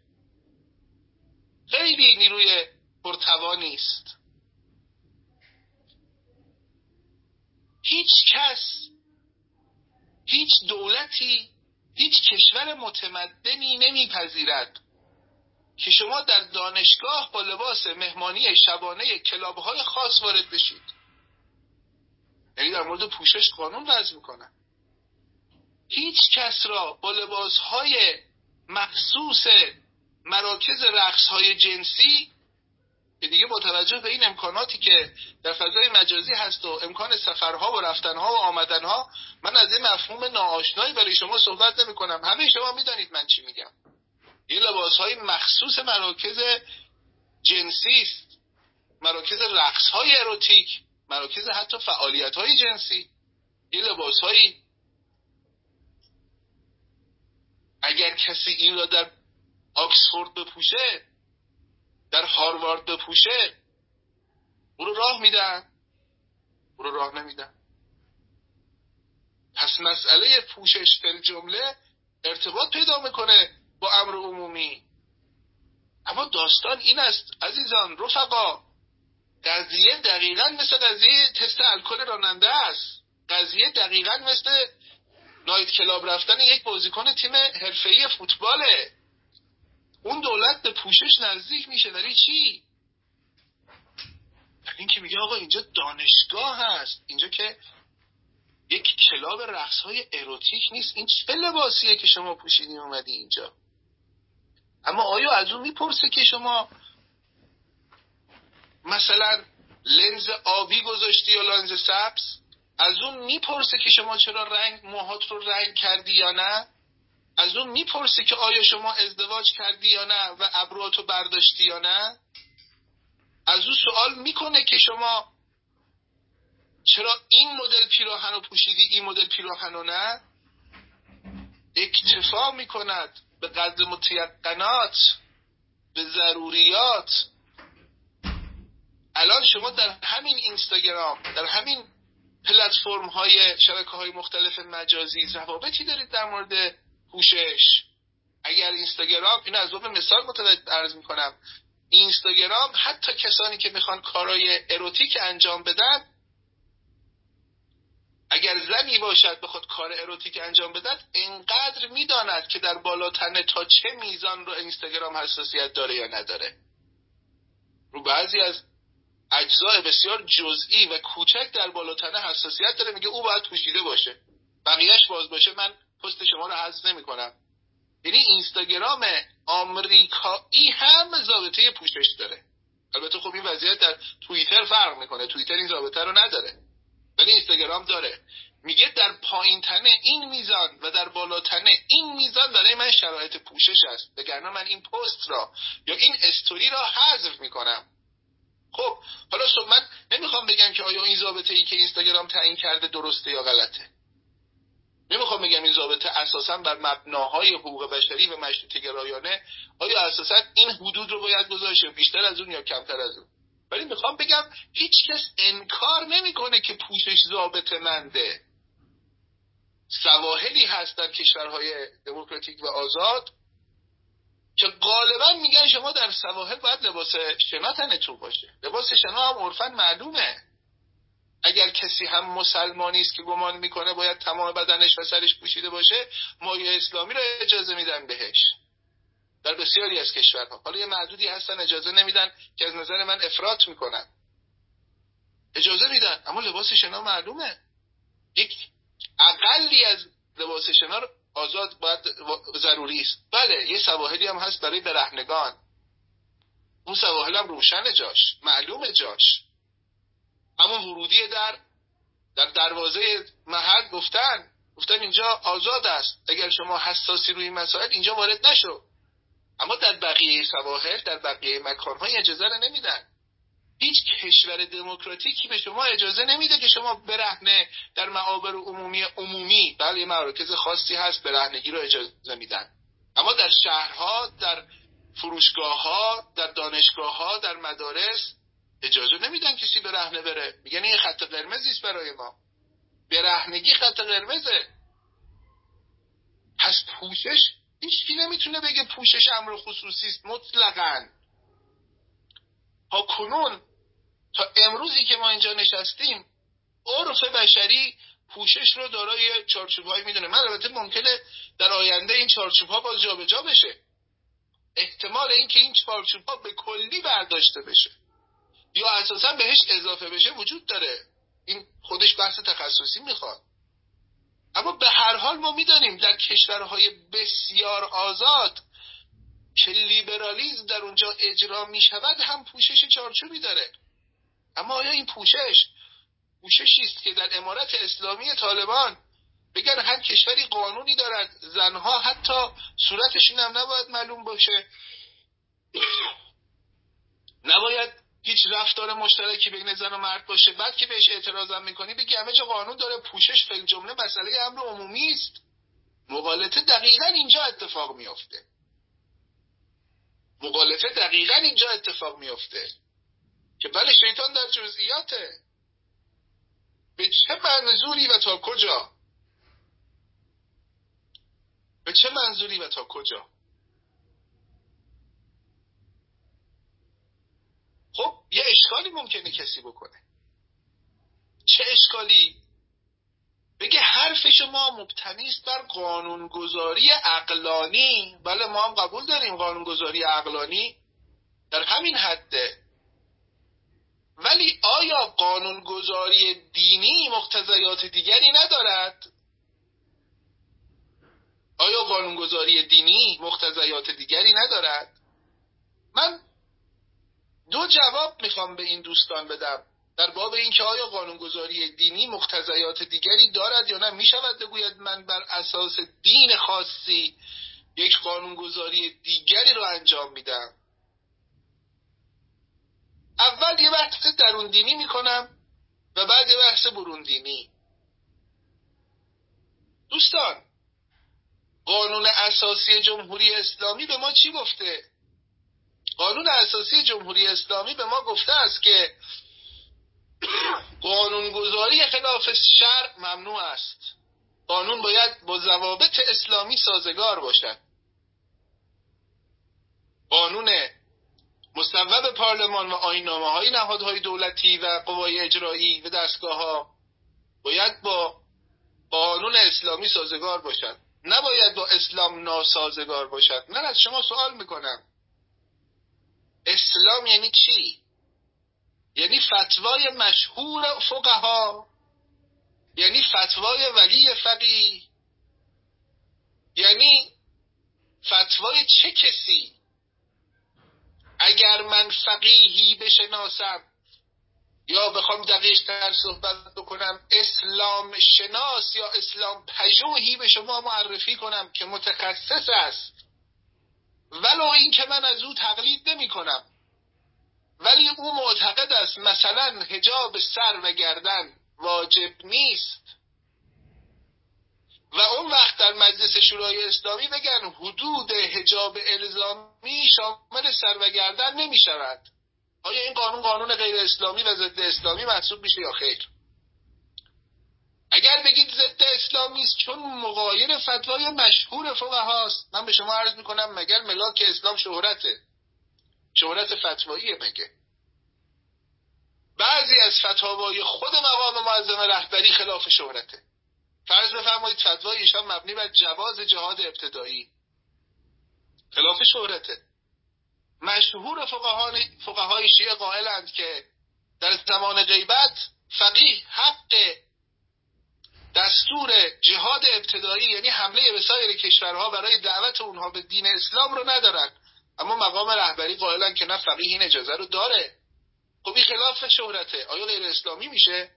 خیلی نیروی پرتوانی است. هیچ کس، هیچ دولتی، هیچ کشور متمدنی نمیپذیرد که شما در دانشگاه با لباس مهمانی شبانه کلاب‌های خاص وارد بشید. یعنی در مورد پوشش قانون وضع میکنن. هیچ کس را با لباسهای مخصوص مراکز رقصهای جنسی که دیگه با توجه به این امکاناتی که در فضای مجازی هست و امکان سفرها و رفتنها و آمدنها، من از این مفهوم ناآشنایی برای شما صحبت نمی کنم. همه شما میدانید من چی میگم. یه لباسهای مخصوص مراکز جنسی است، مراکز رقصهای اروتیک، مراکز حتی فعالیت‌های جنسی. یه لباسهایی اگر کسی این را در آکسفورد بپوشه، در هاروارد بپوشه، او رو راه میدن، او رو راه نمیدن. پس مسئله پوشش فی جمله ارتباط پیدا میکنه با امر عمومی. اما داستان این است عزیزان رفقا، قضیه دقیقاً مثل قضیه تست الکل راننده است. قضیه دقیقاً مثل نایت کلاب رفتن یک بازیکن تیم حرفه‌ای فوتباله. اون دولت به پوشش نزدیک میشه برای چی؟ برای این که میگه آقا اینجا دانشگاه هست، اینجا که یک کلاب رقص‌های اروتیک نیست. این چه لباسیه که شما پوشیدی اومدی اینجا؟ اما آیا از اون میپرسه که شما مثلا لنز آبی گذاشتی یا لنز سبز؟ از اون میپرسه که شما چرا رنگ موهات رو رنگ کردی یا نه؟ از اون میپرسه که آیا شما ازدواج کردی یا نه و ابروهاتو برداشتی یا نه؟ از اون سوال میکنه که شما چرا این مدل پیراهن رو پوشیدی این مدل پیراهن رو نه؟ اکتفا میکند به قدر متیقنات، به ضروریات. الان شما در همین اینستاگرام، در همین پلتفرم های شبکه های مختلف مجازی روابطی دارید در مورد پوشش. اگر اینستاگرام، این از باب مثال متوجه عرض میکنم، اینستاگرام حتی کسانی که میخوان کارهای اروتیک انجام بدن، اگر زنی باشد بخواد کار اروتیک انجام بدن، اینقدر میداند که در بالاتنه تا چه میزان رو اینستاگرام حساسیت داره یا نداره. رو بعضی از اجزای بسیار جزئی و کوچک در بالاتنه حساسیت داره، میگه او باید پوشیده باشه، بقیهش باز باشه، من پست شما رو حذف نمی‌کنم. یعنی اینستاگرام آمریکایی هم ضابطه پوشش داره. البته خب این وضعیت در توییتر فرق میکنه، توییتر این ضابطه رو نداره ولی اینستاگرام داره. میگه در پایین تنه این میزان و در بالا تنه این میزان برای من شرایط پوشش است، وگرنه من این پست را یا این استوری را حذف میکنم. خب حالا صبح من نمیخوام بگم که آیا این ضابطه ای که اینستاگرام تعیین کرده درسته یا غلطه. نمیخوام بگم این ضابطه اساساً بر مبناهای حقوق بشری و مشروطه گرایانه، آیا اساساً این حدود رو باید گذاشت بیشتر از اون یا کمتر از اون. ولی میخوام بگم هیچ کس انکار نمیکنه که پوشش ضابطه منده. سواحلی هست در کشورهای دموکراتیک و آزاد که غالبا میگن شما در سواحل باید لباس شنا تنتون باشه. لباس شنا هم عرفاً معلومه. اگر کسی هم مسلمانی است که گمان میکنه باید تمام بدنش و سرش پوشیده باشه، مایه اسلامی رو اجازه میدن بهش در بسیاری از کشورها. حالا یه معدودی هستن اجازه نمیدن که از نظر من افراط میکنن، اجازه میدن، اما لباس شنا معلومه. یک اقلی از لباس شنا رو آزاد باید ضروری است. بله یه سواحلی هم هست برای برهنگان، اون سواحل هم روشن جاش، معلومه جاش، همون ورودی در در دروازه محل گفتن گفتن اینجا آزاد است، اگر شما حساسی روی مسائل اینجا وارد نشو. اما در بقیه سواحل، در بقیه مکان‌های اجازه رو نمیدن. هیچ کشور دموکراتیکی به شما اجازه نمیده که شما برهنه در معابر عمومی عمومی، بله مراکز خاصی هست برهنگی رو اجازه میدن، اما در شهرها، در فروشگاه‌ها، در دانشگاه‌ها، در مدارس اجازه نمیدن کسی برهنه بره. میگن این خط قرمزی است برای ما، برهنگی خط قرمزه. پس پوشش، هیچ کی نمیتونه بگه پوشش امر خصوصی است مطلقاً. ها کنون تا امروزی که ما اینجا نشستیم عرف بشری پوشش رو دارای چارچوب‌هایی میدونه. من البته ممکنه در آینده این چارچوب‌ها باز جابجا بشه، احتمال این که این چارچوب‌ها به کلی برداشته بشه یا اساساً بهش اضافه بشه وجود داره. این خودش بحث تخصصی میخواد. اما به هر حال ما میدانیم در کشورهای بسیار آزاد که لیبرالیسم در اونجا اجرا میشود هم پوشش چارچوبی داره. اما آیا این پوشش پوششی است که در امارت اسلامی طالبان بگن هر کشوری قانونی دارد زنها حتی صورتشون هم نباید معلوم باشه، نباید هیچ رفتار مشترکی بین زن و مرد باشه، بعد که بهش اعتراض هم میکنی بگی همه جا قانون داره، پوشش فی الجمله مسئله امر عمومی است. مغالطه دقیقاً اینجا اتفاق میفته. مغالطه دقیقاً اینجا اتفاق میفته که بله شیطان در جزئیاته. به چه منظوری و تا کجا؟ به چه منظوری و تا کجا؟ خب یه اشکالی ممکنه کسی بکنه. چه اشکالی؟ بگه حرف شما مبتنی است بر قانونگذاری عقلانی. بله ما هم قبول داریم قانونگذاری عقلانی در همین حده، ولی آیا قانونگذاری دینی مقتضیات دیگری ندارد؟ آیا قانونگذاری دینی مقتضیات دیگری ندارد؟ من دو جواب میخوام به این دوستان بدم در باب این که آیا قانونگذاری دینی مقتضیات دیگری دارد یا نه. میشود بگوید من بر اساس دین خاصی یک قانونگذاری دیگری رو انجام میدم. اول یه بحث درون دینی میکنم و بعد یه بحث برون دینی. دوستان، قانون اساسی جمهوری اسلامی به ما چی گفته؟ قانون اساسی جمهوری اسلامی به ما گفته است که قانونگذاری خلاف شرع ممنوع است. قانون باید با ضوابط اسلامی سازگار باشد. قانون مصوب پارلمان و آیین‌نامه‌های نهادهای دولتی و قوای اجرایی و دستگاه‌ها باید با قانون اسلامی سازگار باشد، نباید با اسلام ناسازگار باشد. من از شما سوال میکنم اسلام یعنی چی؟ یعنی فتوای مشهور فقها؟ یعنی فتوای ولی فقیه؟ یعنی فتوای چه کسی؟ اگر من فقیهی بشناسم یا بخوام دقیق تر صحبت بکنم اسلام شناس یا اسلام پژوهی به شما معرفی کنم که متخصص است، ولو این که من از او تقلید نمی کنم، ولی او معتقد است مثلا حجاب سر و گردن واجب نیست، و اون وقت در مجلس شورای اسلامی بگن حدود حجاب الزامی شامل سر و گردن نمی شود. آیا این قانون قانون غیر اسلامی و ضد اسلامی محسوب میشه یا خیر؟ اگر بگید ضد اسلامی است چون مغایر فتوای مشهور فقهاست، من به شما عرض میکنم مگر ملاک اسلام شهرته؟ شهرت فتواییه مگه؟ بعضی از فتاوای خود مقام معظم رهبری خلاف شهرته. فرض بفرمایید فتوای ایشان مبنی بر جواز جهاد ابتدایی، خلاف شهرته. مشهور فقهای فقهای شیعه قائلند که در زمان غیبت فقیه حق دستور جهاد ابتدایی یعنی حمله به سایر کشورها برای دعوت اونها به دین اسلام رو ندارن، اما مقام رهبری قائلن که نه فقیه این اجازه رو داره. خب این خلاف شهرته، آیا غیر اسلامی میشه؟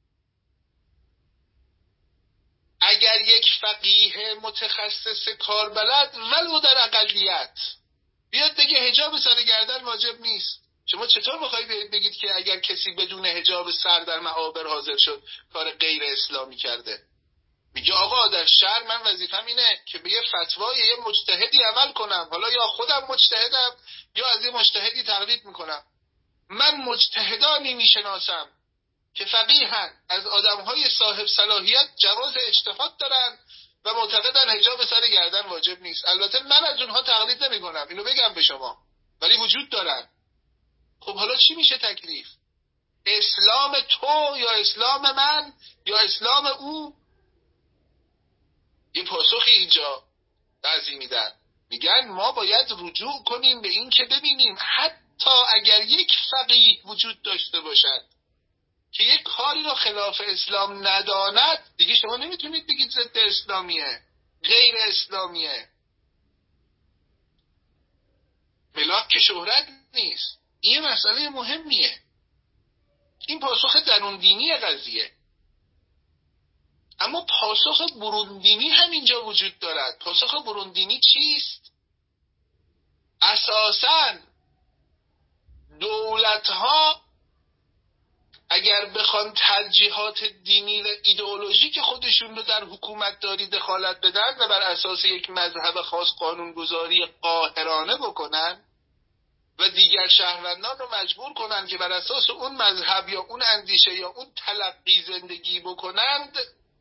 اگر یک فقیه متخصص کاربلد ولو در اقلیت بیاد بگه حجاب سر گردن واجب نیست، شما چطور میخواید بگید که اگر کسی بدون حجاب سر در معابر حاضر شد کار غیر اسلامی کرده؟ میگه آقا در شهر من وظیفم اینه که به یه فتوای یه مجتهدی عمل کنم، حالا یا خودم مجتهدم یا از یه مجتهدی تقلید میکنم. من مجتهدانی میشناسم که فقیهن، از آدمهای صاحب صلاحیت جواز اجتهاد دارن و معتقدن حجاب سر گردن واجب نیست. البته من از اونها تقلید نمی کنم، اینو بگم به شما، ولی وجود دارن. خب حالا چی میشه تکلیف؟ اسلام تو یا اسلام من یا اسلام او؟ یه پاسخی اینجا بعضی میدن، میگن ما باید رجوع کنیم به این که ببینیم حتی اگر یک فقیه وجود داشته باشد که یک کاری رو خلاف اسلام نداند دیگه شما نمیتونید بگید ضد اسلامیه، غیر اسلامیه. ملاک که شهرت نیست. این مسئله مهمیه. این پاسخ درون دینی قضیه. اما پاسخ برون دینی هم اینجا وجود دارد. پاسخ برون دینی چیست؟ اساساً دولت‌ها اگر بخوان ترجیحات دینی و ایدئولوژیک خودشون رو در حکومت داری دخالت بدن و بر اساس یک مذهب خاص قانونگذاری قاهرانه بکنن و دیگر شهروندان رو مجبور کنن که بر اساس اون مذهب یا اون اندیشه یا اون تلقی زندگی بکنند،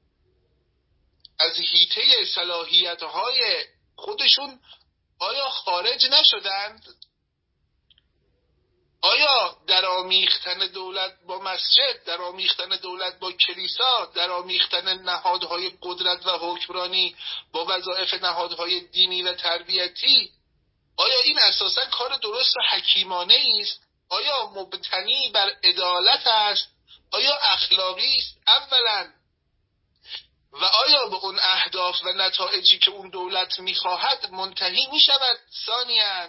از حیطه صلاحیت‌های خودشون آیا خارج نشدند؟ آیا در آمیختن دولت با مسجد، در آمیختن دولت با کلیسا، در آمیختن نهادهای قدرت و حکمرانی با وظایف نهادهای دینی و تربیتی، آیا این اساساً کار درست و حکیمانه است؟ آیا مبتنی بر عدالت است؟ آیا اخلاقی است؟ اولاً. و آیا به اون اهداف و نتایجی که اون دولت میخواهد منتهی میشود؟ ثانیاً.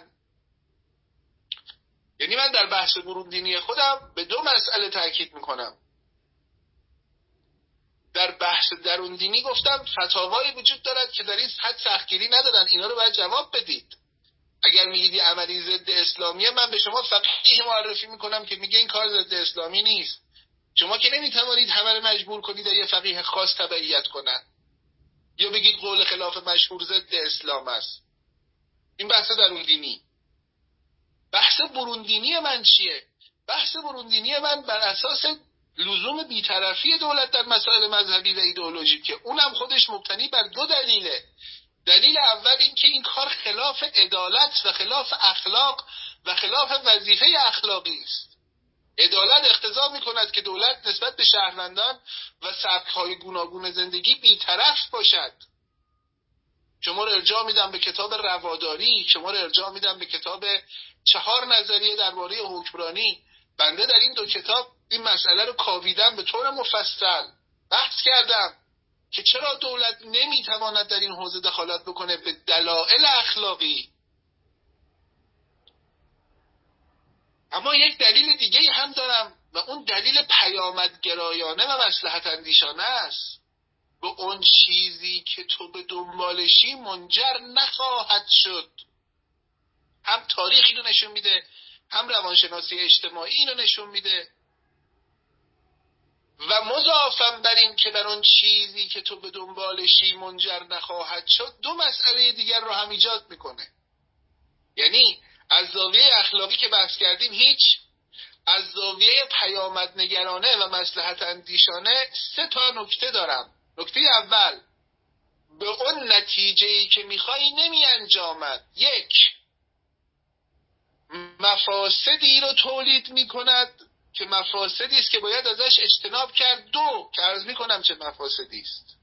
یعنی من در بحث برون دینی خودم به دو مسئله تاکید میکنم. در بحث درون دینی گفتم فتاوایی وجود دارد که در این حد سختگیری ندارن، اینا رو باید جواب بدید. اگر میگید یه عملی ضد اسلامیه، من به شما فقیه معرفی میکنم که میگه این کار ضد اسلامی نیست. شما که نمیتوانید همه رو مجبور کنید یه فقیه خاص تبعیت کنن یا بگید قول خلاف مشهور ضد اسلام است. این بحث درون دینی. بحث برون دینی من چیه؟ بحث برون دینی من بر اساس لزوم بی‌طرفی دولت در مسائل مذهبی و ایدئولوژیکه. اونم خودش مبتنی بر دو دلیله. دلیل اول این که این کار خلاف عدالت و خلاف اخلاق و خلاف وظیفه اخلاقی است. عدالت اقتضا می‌کند که دولت نسبت به شهروندان و سبک‌های گوناگون زندگی بی‌طرف باشد. شما رو ارجاع میدم به کتاب رواداری، شما رو ارجاع میدم به کتاب چهار نظریه درباره حکمرانی. بنده در این دو کتاب این مسئله رو کاویدم، به طور مفصل بحث کردم که چرا دولت نمیتواند در این حوزه دخالت بکنه به دلایل اخلاقی. اما یک دلیل دیگه هم دارم و اون دلیل پیامدگرایانه و مصلحت اندیشانه است. به اون چیزی که تو به دنبالشی منجر نخواهد شد. هم تاریخ اینو نشون میده، هم روانشناسی اجتماعی اینو نشون میده. و مضافاً بر این که بر اون چیزی که تو به دنبالشی منجر نخواهد شد، دو مسئله دیگر رو هم ایجاد میکنه. یعنی از زاویه اخلاقی که بحث کردیم هیچ، از زاویه پیامدنگرانه و مصلحت اندیشانه سه تا نکته دارم. نکته اول، به اون نتیجه‌ای که میخوای نمی انجامد. یک، مفاسدی رو تولید میکند که مفاسدی است که باید ازش اجتناب کرد. دو، که عرض میکنم چه مفاسدی است.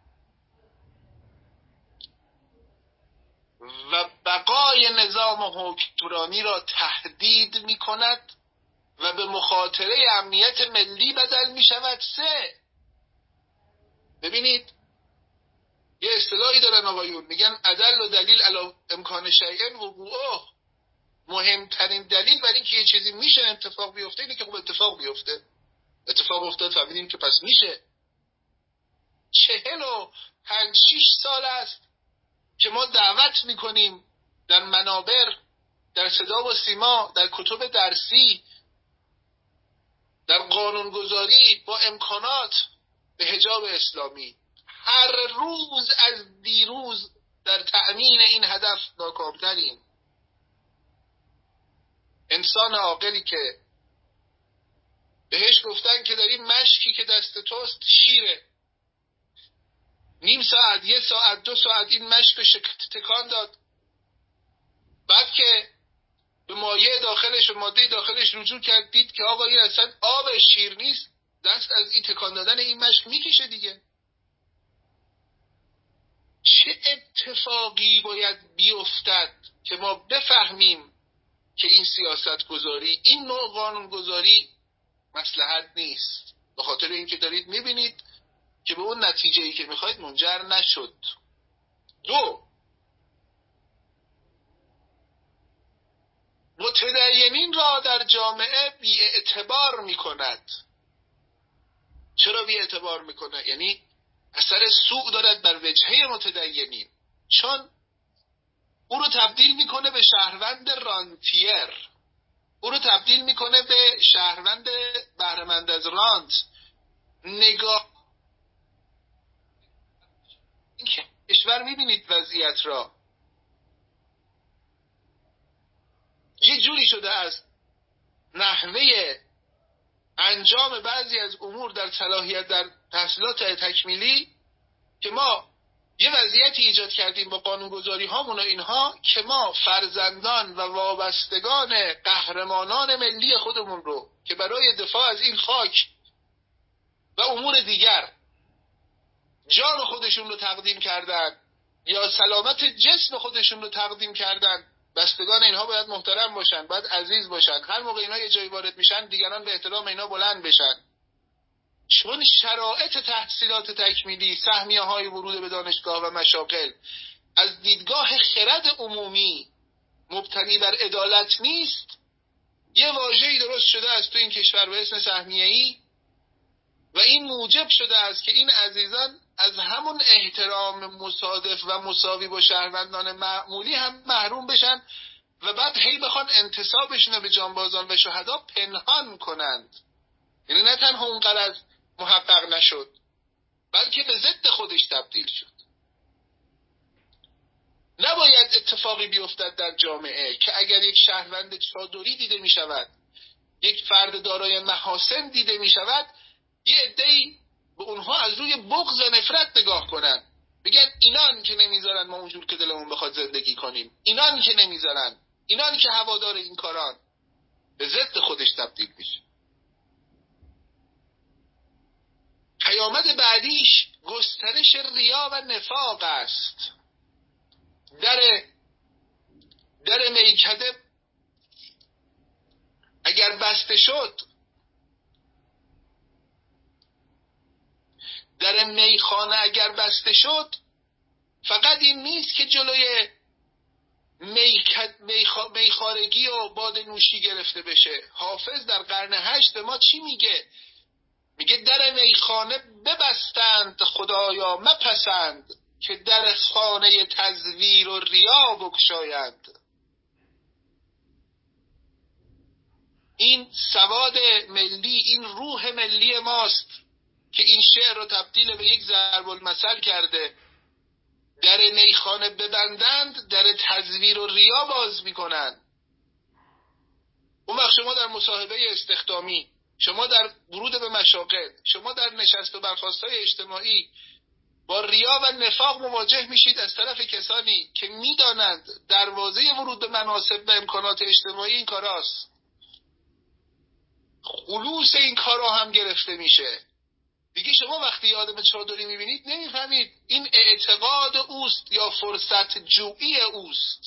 و بقای نظام حکمرانی را تهدید میکند و به مخاطره امنیت ملی بدل میشود. سه، ببینید یه اصطلاحی دارن آقایون، میگن ادل و دلیل علی امکان شیء وقوعه. مهمترین دلیل برای اینکه یه چیزی میشه اتفاق بیفته اینه که خب اتفاق بیفته. اتفاق افتاد، فهمیدیم که پس میشه. چهل و پنج شیش سال است که ما دعوت میکنیم در منابر، در صدا و سیما، در کتب درسی، در قانونگذاری با امکانات به حجاب اسلامی. هر روز از دیروز در تأمین این هدف ناکامتریم. انسان عاقلی که بهش گفتن که در این مشکی که دست توست شیره، نیم ساعت، یه ساعت، دو ساعت این مشک رو تکان داد، بعد که به مایع داخلش و ماده داخلش رجوع کرد، دید که آقا این اصلا آب شیر نیست، دست از این تکان دادن این مشک میکشه دیگه. چه اتفاقی باید بیفتد که ما بفهمیم که این سیاست گذاری، این نوع قانون گذاری مصلحت نیست، به خاطر اینکه دارید میبینید که به اون نتیجه‌ای که میخواید منجر نشد. دو، متدینین را در جامعه بی اعتبار میکند. چرا بی اعتبار میکنه؟ یعنی اثر سوء دارد بر وجهه متدینین، چون او رو تبدیل میکنه به شهروند رانتیر، او رو تبدیل میکنه به شهروند بهره‌مند از رانت. نگاه این کشور میبینید وضعیت را یه جوری شده است، نحوه انجام بعضی از امور در صلاحیت در تحصیلات تکمیلی، که ما یه وضعیتی ایجاد کردیم با قانونگذاری هامون و اینها که ما فرزندان و وابستگان قهرمانان ملی خودمون رو که برای دفاع از این خاک و امور دیگر جان خودشون رو تقدیم کردن یا سلامت جسم خودشون رو تقدیم کردن، بستگان اینها باید محترم باشن، باید عزیز باشن. هر موقع اینها یه جایی وارد میشن دیگران به احترام اینها بلند بشن. چون شرایط تحصیلات تکمیلی، سهمیه های ورود به دانشگاه و مشاغل از دیدگاه خرد عمومی مبتنی بر عدالت نیست، یه واژه‌ای درست شده است تو این کشور به اسم سهمیه‌ای و این موجب شده است که این عزیزان از همون احترام مصادف و مساوی با شهروندان معمولی هم محروم بشن و بعد هی بخوان انتسابشون رو به جانبازان و شهدا پنهان کنند. یعنی نه تنها اون غرض محقق نشد بلکه به ضد خودش تبدیل شد. نباید اتفاقی بیفتد در جامعه که اگر یک شهروند چادری دیده می شود، یک فرد دارای محاسن دیده می شود، یه عده‌ای به اونها از روی بغض و نفرت نگاه کنن، بگن اینان که نمیذارن ما اونجور که دلمون بخواد زندگی کنیم، اینان که نمیذارن، اینان که هوادار این کاران، به ضد خودش تبدیل میشه. پیامد بعدیش گسترش ریا و نفاق است. در در میکده اگر بسته شد، در میخانه اگر بسته شد، فقط این نیست که جلوی میخارگی و باد نوشی گرفته بشه. حافظ در قرن هشت به ما چی میگه؟ میگه در میخانه ببستند خدایا مپسند، که در خانه تزویر و ریا بگشایند. این سواد ملی، این روح ملی ماست که این شعر رو تبدیل به یک ضرب المثل کرده. در میخانه ببندند، در تزویر و ریا باز میکنن. اون وقت شما در مصاحبه استخدامی، شما در ورود به مشاغل، شما در نشست و برخاست‌های اجتماعی با ریا و نفاق مواجه میشید از طرف کسانی که میدانند دروازه ورود به مناصب و امکانات اجتماعی این کاراست. خلوص این کارا هم گرفته میشه. دیگه شما وقتی آدم چادری میبینید نمیفهمید این اعتقاد اوست یا فرصت جویی اوست.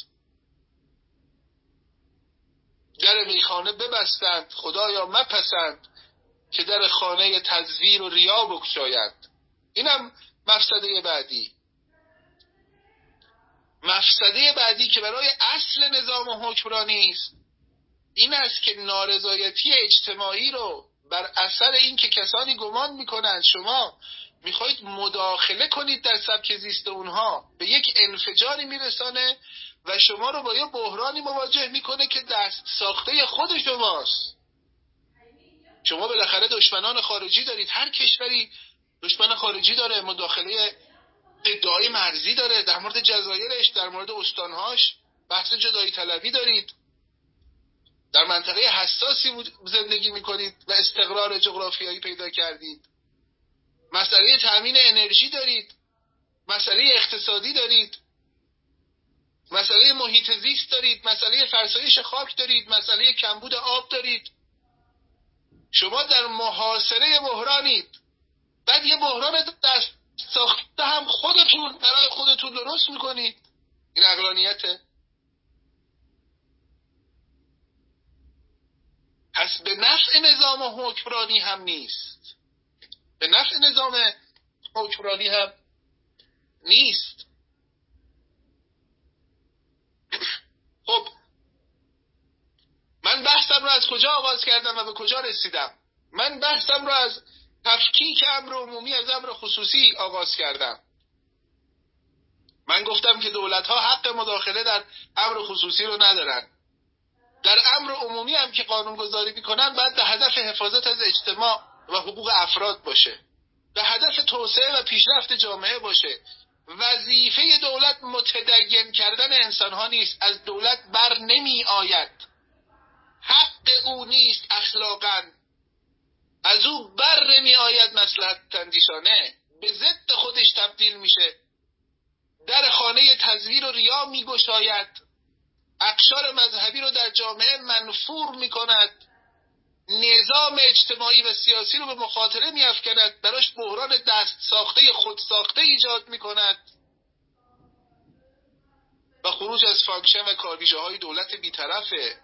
در میخانه ببستند خدایا مپسند، که در خانه تزویر و ریا بگشایند. اینم مفسده بعدی. مفسده بعدی که برای اصل نظام حکمرانی است، این است که نارضایتی اجتماعی رو بر اثر این که کسانی گمان میکنند شما میخواید مداخله کنید در سبک زیست اونها، به یک انفجاری میرسانه و شما رو با یه بحرانی مواجه میکنه که دست ساخته خود شماست. شما بالاخره دشمنان خارجی دارید، هر کشوری دشمن خارجی داره، مداخله ادعای مرزی داره، در مورد جزایرش، در مورد استانهاش بحث جدایی طلبی دارید، در منطقه حساسی زندگی میکنید و استقرار جغرافیایی پیدا کردید، مسئله تامین انرژی دارید، مسئله اقتصادی دارید، مسئله محیط زیست دارید، مسئله فرسایش خاک دارید، مسئله کمبود آب دارید. شما در محاصره بحرانید. بعد یه بحران دست ساخته هم خودتون برای خودتون درست میکنید. این عقلانیته. پس پس به نفع نظام حکمرانی هم نیست، به نفع نظام حکمرانی هم نیست. خب من بحثم رو از کجا آغاز کردم و به کجا رسیدم؟ من بحثم رو از تفکیک امر عمومی از امر خصوصی آغاز کردم. من گفتم که دولت‌ها حق مداخله در امر خصوصی رو ندارن. در امر عمومی هم که قانونگذاری میکنن باید به هدف حفاظت از اجتماع و حقوق افراد باشه، به هدف توسعه و پیشرفت جامعه باشه. وظیفه دولت متدین کردن انسان‌ها نیست، از دولت بر نمی آید، حق او نیست اخلاقاً، از او بر نمی آید مصلحت اندیشانه، به ضد خودش تبدیل میشه، در خانه تزویر و ریا میگشاید، اقشار مذهبی رو در جامعه منفور میکند، نظام اجتماعی و سیاسی رو به مخاطره میافکند، براش بحران دست ساخته خود ساخته ایجاد میکند و خروج از فانکشن و کارویژه های دولت بیطرفه.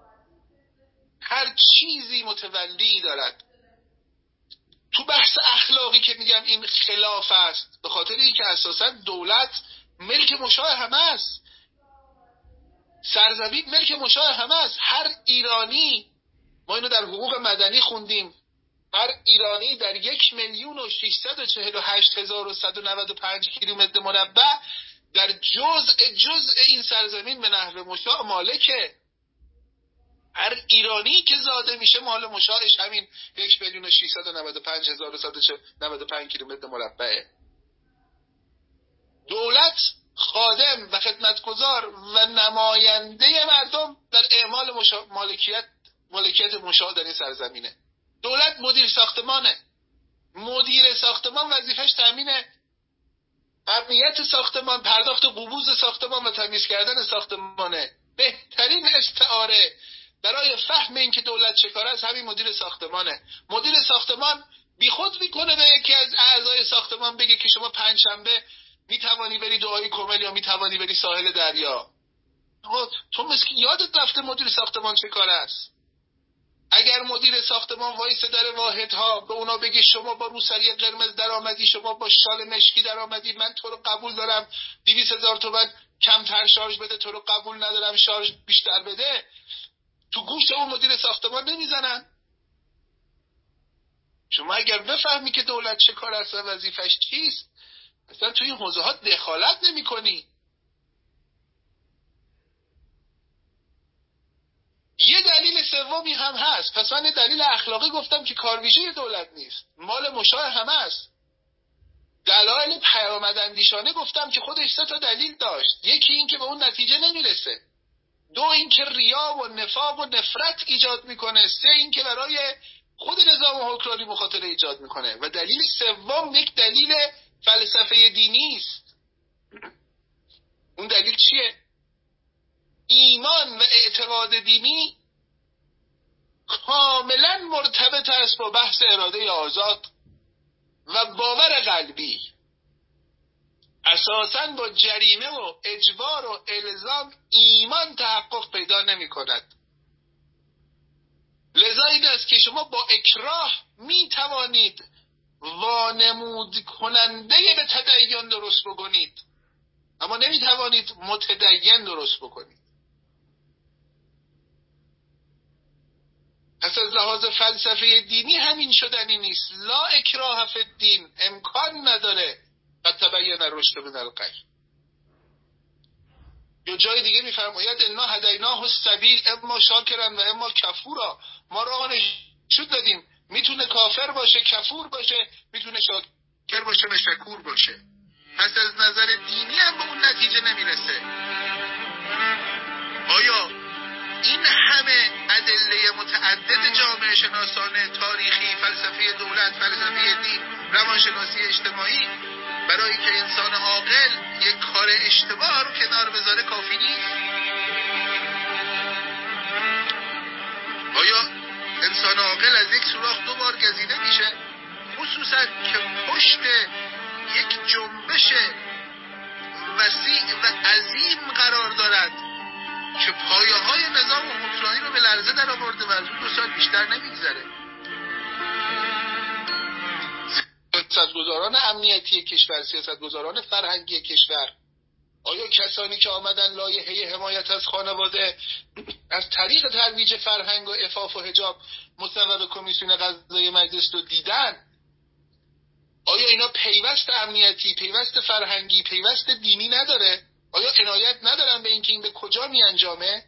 هر چیزی متولی دارد. تو بحث اخلاقی که میگم این خلاف است، به خاطر اینکه اساسا دولت ملک مشاع همه است، سرزمین ملک مشاع همه است. هر ایرانی، ما اینو در حقوق مدنی خوندیم، هر ایرانی در یک میلیون و ششصد و چهل و هشت هزار و صد و نود و پنج کیلومتر مربع در جزء جزء این سرزمین به نحو مشاع مالکه. هر ایرانی که زاده میشه مال مشاعش همین یک میلیون و ششصد و نود و پنج هزار و صد و نود و پنج کیلومتر مربعه. دولت خادم و خدمتگزار و نماینده مردم در اعمال مشا... مالکیت مالکیت مشاع در این سرزمینه. دولت مدیر ساختمانه. مدیر ساختمان وظیفش تامین امنیت ساختمان، پرداخت قبوز ساختمان و تمیز کردن ساختمانه. بهترین استعاره برای فهم این که دولت چه کاره است همین مدیر ساختمانه. مدیر ساختمان بیخود میکنه به یکی از اعضای ساختمان بگه که شما پنجشنبه میتوانی بری دعای کمل یا میتوانی بری ساحل دریا. تو مسکین یادت رفته مدیر ساختمان چه کاره است؟ اگر مدیر ساختمان وایسه در واحدها به اونا بگه شما با روسری قرمز در آمدی، شما با شال مشکی در آمدی، من تو رو قبول دارم، دویست هزار تومن کمتر شارژ بده، تو رو قبول ندارم شارژ بیشتر بده، تو گوش اون مدیر ساختمان نمیزنن. شما اگر بفهمی که دولت چه کار است و وظیفش چیست، اصلا توی این حوزه ها دخالت نمی کنی. یه دلیل سومی هم هست. پس من دلیل اخلاقی گفتم که کارویژه دولت نیست، مال مشاع همه است. دلایل پیامداندیشانه گفتم که خودش سه تا دلیل داشت. یکی این که به اون نتیجه نمیرسه، دو این که ریا و نفاق و نفرت ایجاد میکنه، سه این که برای خود نظام حکمرانی مخاطره ایجاد میکنه، و دلیل سوم یک دلیل فلسفه دینی است. اون دلیل چیه؟ ایمان و اعتقاد دینی کاملا مرتبط است با بحث اراده آزاد و باور قلبی. اساساً با جریمه و اجبار و الزام ایمان تحقق پیدا نمی کند. لذا این است که شما با اکراه می توانید وانمود کننده به تدین درست بکنید، اما نمی توانید متدین درست بکنید. پس از لحاظ فلسفه دینی همین شدنی نیست. لا اکراه فی الدین، امکان نداره قد تبین الرشد من الغی. یا جای دیگه میفرماید انا هدیناه السبیل اما شاکرا و اما کفورا. ما راه نشون دادیم، میتونه کافر باشه، کفور باشه، میتونه شاکر باشه و شکور باشه. پس از نظر دینی هم به اون نتیجه نمیرسه. آیا این همه ادله متعدد جامعه شناسانه، تاریخی، فلسفه دولت، فلسفه دین، روانشناسی اجتماعی برای که انسان عاقل یک کار اشتباه رو کنار بذاره کافی نیست؟ آیا انسان عاقل از یک سوراخ دو بار گزیده میشه؟ خصوصا که پشت یک جنبش وسیع و عظیم قرار دارد که پایه های نظام حکمرانی رو به لرزه در آورده و از اون دو سال بیشتر نمیگذره. سیاستگزاران امنیتی کشور، سیاستگزاران فرهنگی کشور، آیا کسانی که آمدن لایحه حمایت از خانواده از طریق ترویج فرهنگ و عفاف و حجاب مصوب کمیسیون قضایی مجلس رو دیدن، آیا اینا پیوست امنیتی، پیوست فرهنگی، پیوست دینی نداره؟ آیا عنایت ندارن به اینکه این به کجا می انجامه؟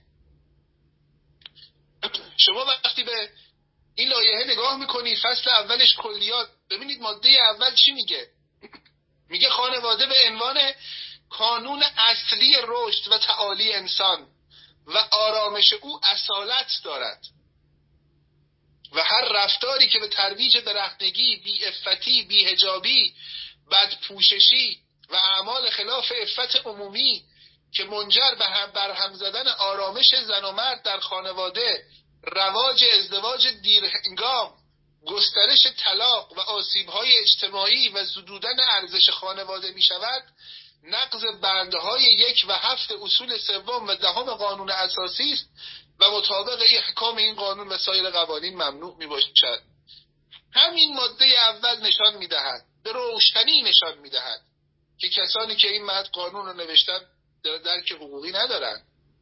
شما وقتی به این لایحه نگاه میکنید، فصل اولش کلیات، ببینید ماده اول چی میگه؟ میگه خانواده به عنوان کانون اصلی رشد و تعالی انسان و آرامش او اصالت دارد و هر رفتاری که به ترویج برهنگی، بی‌عفتی، بی‌حجابی، بدپوششی و اعمال خلاف عفت عمومی که منجر به هم برهم زدن آرامش زن و مرد در خانواده، رواج ازدواج دیرهنگام، گسترش طلاق و آسیب‌های اجتماعی و زدودن ارزش خانواده می شود، نقض بندهای یک و هفت اصول سوم و دهم قانون اساسی است و مطابق احکام این قانون و سایر قوانین ممنوع می باشد. همین ماده اول نشان می دهد، به روشنی نشان می دهد که کسانی که این ماده قانون رو نوشتن درک حقوقی ندارن،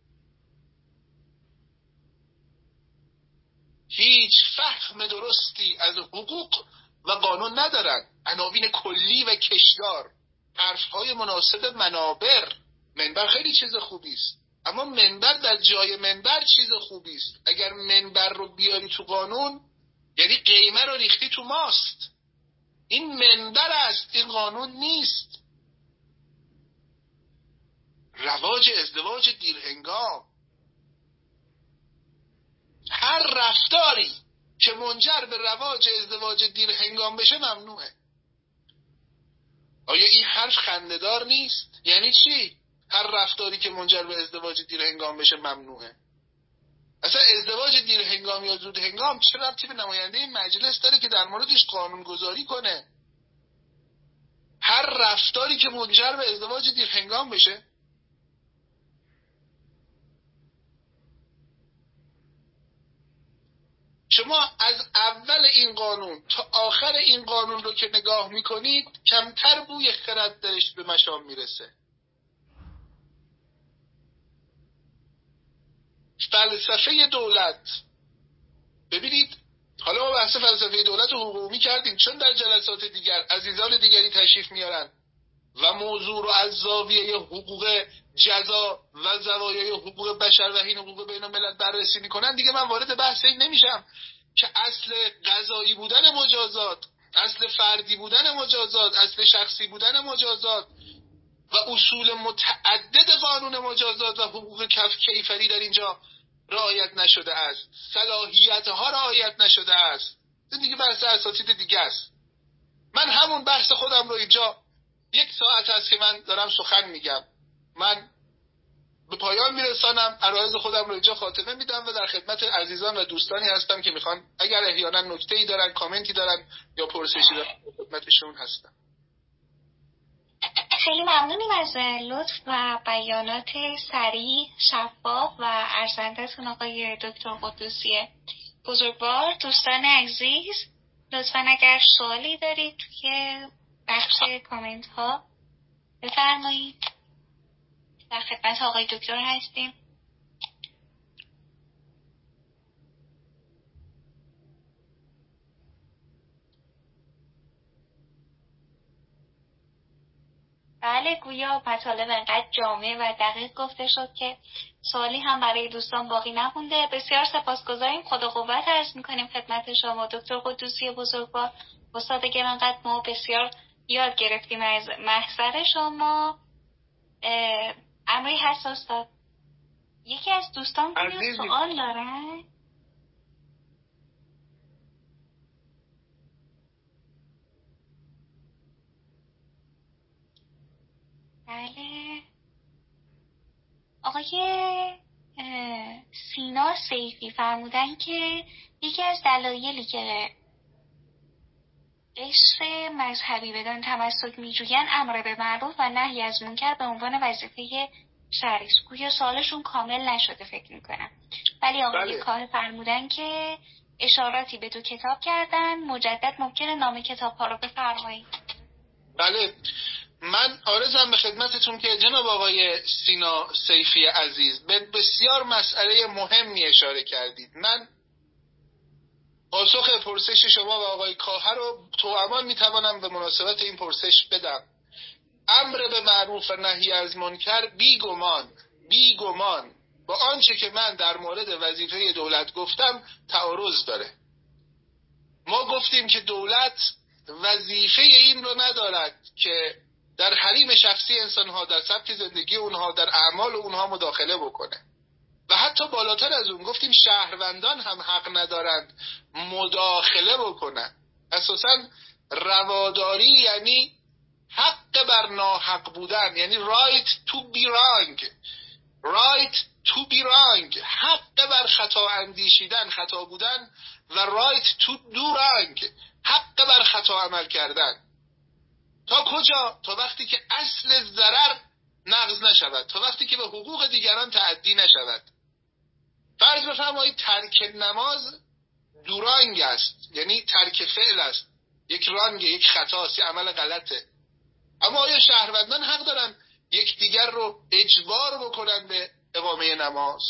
هیچ فهم درستی از حقوق و قانون ندارن، عناوین کلی و کشدار، حرفهای مناسب منابر. منبر خیلی چیز خوبی است، اما منبر در جای منبر چیز خوبی است. اگر منبر رو بیاری تو قانون یعنی قیمه رو ریختی تو ماست. این منبر است، این قانون نیست. رواج ازدواج دیرهنگام، هر رفتاری که منجر به رواج ازدواج دیرهنگام بشه ممنوعه. آیا این حرف خنده‌دار نیست؟ یعنی چی؟ هر رفتاری که منجر به ازدواج دیرهنگام بشه ممنوعه. اصلا ازدواج دیرهنگام یا زودهنگام چه ربطی به نماینده مجلس داره که در موردش قانون گذاری کنه؟ هر رفتاری که منجر به ازدواج دیرهنگام بشه. شما از اول این قانون تا آخر این قانون رو که نگاه میکنید کمتر بوی خرد درش به مشام میرسه. فلسفه دولت، ببینید حالا ما بحث فلسفه دولت و حقوق عمومی کردیم، چون در جلسات دیگر عزیزان دیگری تشریف میارن و موضوع رو از زاویه حقوق جزا و زوایای حقوق بشر و این حقوق بین الملل بررسی میکنن، دیگه من وارد بحث این نمیشم که اصل قضایی بودن مجازات، اصل فردی بودن مجازات، اصل شخصی بودن مجازات و اصول متعدد قانون مجازات و حقوق کف کیفری در اینجا رعایت نشده است، صلاحیت ها رعایت نشده است. این دیگه بحث اساتید دیگه است. من همون بحث خودم رو اینجا یک ساعت هست که من دارم سخن میگم، من به پایان میرسانم، عرایض خودم رو اینجا خاتمه میدم و در خدمت عزیزان و دوستانی هستم که میخوان اگر احیانا نکته‌ای دارن، کامنتی دارن یا پرسشی دارن خدمتشون هستم. خیلی ممنونیم از لطف و بیانات سریع، شفاف و ارزنده‌تون آقای دکتر قدوسی بزرگوار. دوستان عزیز لطفاً اگر سوالی دارید توی بخش کامنت ها بفرمایید. در خدمت آقای دکتر هستیم. بله، گویا مطالب انقدر جامع و دقیق گفته شد که سوالی هم برای دوستان باقی نمونده. بسیار سپاسگزاریم، خدا قوت عرض میکنیم خدمت شما دکتر قدوسی بزرگوار، استاد گرامی‌قدر. ما بسیار یاد گرفتیم از محضر شما. امری هست استاد؟ یکی از دوستان گویا سوال دارن. بله، آقای سینا سیفی فرمودن که یکی از دلایلی که قشر مذهبی بدان تمسک میجویند امر به معروف و نهی از منکر به عنوان وظیفه شریک گویا سوالشون کامل نشده فکر میکنم. ولی آقای بله. کاه فرمودن که اشاراتی به دو کتاب کردن، مجدد ممکنه نام کتاب ها رو بفرمایید؟ بله، من عارضم به خدمتتون که جناب آقای سینا سیفی عزیز به بسیار مسئله مهمی اشاره کردید. من پاسخ پرسش شما و آقای کاه رو توامان میتوانم به مناسبت این پرسش بدم. امر به معروف و نهی از منکر بیگمان بیگمان با آنچه که من در مورد وظیفه دولت گفتم تعارض داره. ما گفتیم که دولت وظیفه این رو ندارد که در حریم شخصی انسانها، در سبک زندگی اونها، در اعمال اونها مداخله بکنه و حتی بالاتر از اون گفتیم شهروندان هم حق ندارند مداخله بکنن. اساساً رواداری یعنی حق بر ناحق بودن، یعنی right to be wrong right to be wrong، حق بر خطا اندیشیدن، خطا بودن، و right to do wrong، حق بر خطا عمل کردن. تا کجا؟ تا وقتی که اصل ضرر نقض نشود، تا وقتی که به حقوق دیگران تعدی نشود. فرض بفرمایید ترک نماز دورانگ است، یعنی ترک فعل است، یک رانگ، یک خطاست، یک عمل غلطه. اما آیا شهروندان حق دارن یک دیگر رو اجبار بکنن به اقامه نماز؟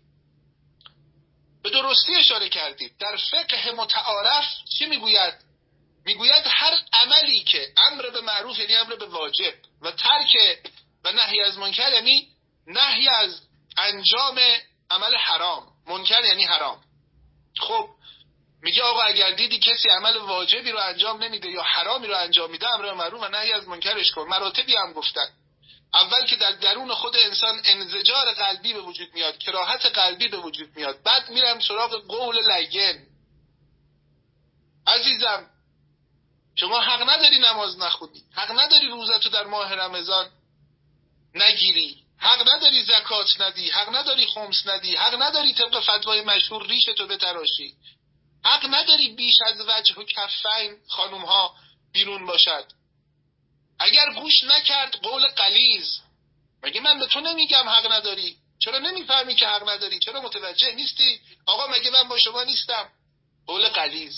به درستی اشاره کردید. در فقه متعارف چی میگوید؟ میگوید هر عملی که امر به معروف یعنی امر به واجب و ترک و نهی از منکر یعنی نهی از انجام عمل حرام، منکر یعنی حرام. خب میگه آقا اگر دیدی کسی عمل واجبی رو انجام نمیده یا حرامی رو انجام میده، امر به معروف و نهی از منکرش کن. مراتبی هم گفتن. اول که در درون خود انسان انزجار قلبی به وجود میاد، کراهت قلبی به وجود میاد. بعد میرم سراغ قول لین. عزیزم شما حق نداری نماز نخونی، حق نداری روزتو در ماه رمضان نگیری، حق نداری زکات ندی، حق نداری خمس ندی، حق نداری طبق فتوای مشهور ریشتو بتراشی، حق نداری بیش از وجه و کفین خانوم ها بیرون باشد. اگر گوش نکرد قول غلیظ، مگه من به تو نمیگم حق نداری؟ چرا نمیفهمی که حق نداری؟ چرا متوجه نیستی؟ آقا مگه من با شما نیستم؟ قول غلیظ.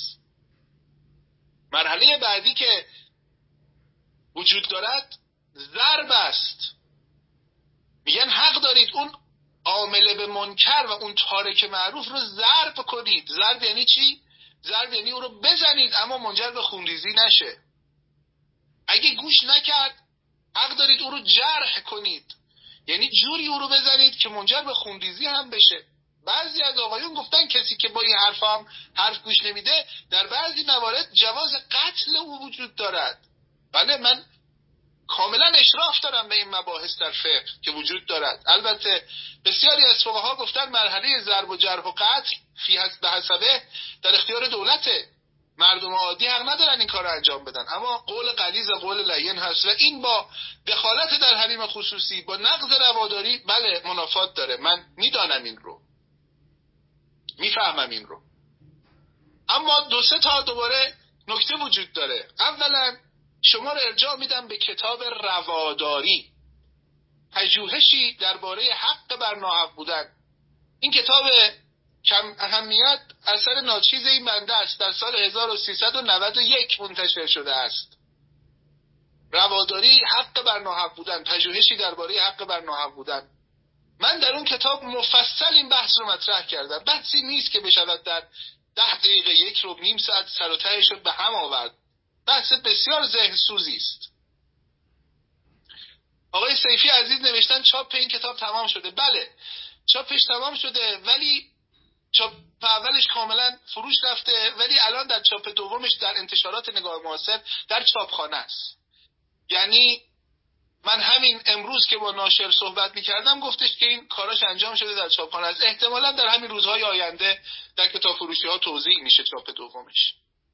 مرحله بعدی که وجود دارد ضرب است. میگن حق دارید اون عامل به منکر و اون تارک معروف رو ضرب کنید. ضرب یعنی چی؟ ضرب یعنی اون رو بزنید اما منجر به خونریزی نشه. اگه گوش نکرد حق دارید اون رو جرح کنید، یعنی جوری اون رو بزنید که منجر به خونریزی هم بشه. بعضی از آقایون گفتن کسی که با این حرف هم حرف گوش نمیده در بعضی موارد جواز قتل او وجود دارد. بله من کاملا اشراف دارم به این مباحث در فقه که وجود دارد. البته بسیاری از فقها گفتن مرحله ضرب و جرح و قتل فی به حسبه در اختیار دولته، مردم عادی حق ندارن این کار رو انجام بدن. اما قول غلیظ و قول لین هست و این با دخالت در حریم خصوصی، با نقض رواداری بله منافات داره. من میدانم این رو، میفهمم این رو. اما دو سه تا دوباره نکته وجود داره. اولا شما رو ارجاع میدم به کتاب رواداری، پژوهشی درباره حق بر ناحق بودن. این کتاب کم اهمیت اثر ناچیز این بنده است، در سال هزار و سیصد و نود و یک منتشر شده است. رواداری حق بر ناحق بودن، پژوهشی درباره حق بر ناحق بودن. من در اون کتاب مفصل این بحث رو مطرح کردم. بحثی نیست که بشود در ده دقیقه یک رو نیم ساعت سر و تهش رو به هم آورد. بحث بسیار ذهن سوزی است. آقای سیفی عزیز نوشتن چاپ این کتاب تمام شده. بله چاپش تمام شده، ولی چاپ اولش کاملا فروش رفته، ولی الان در چاپ دومش در انتشارات نگاه معاصر در چاپخانه است. یعنی من همین امروز که با ناشر صحبت می‌کردم گفتش که این کاراش انجام شده در چاپخانه است. احتمالاً در همین روزهای آینده در کتاب فروشی ها توزیع میشه چاپ دومش.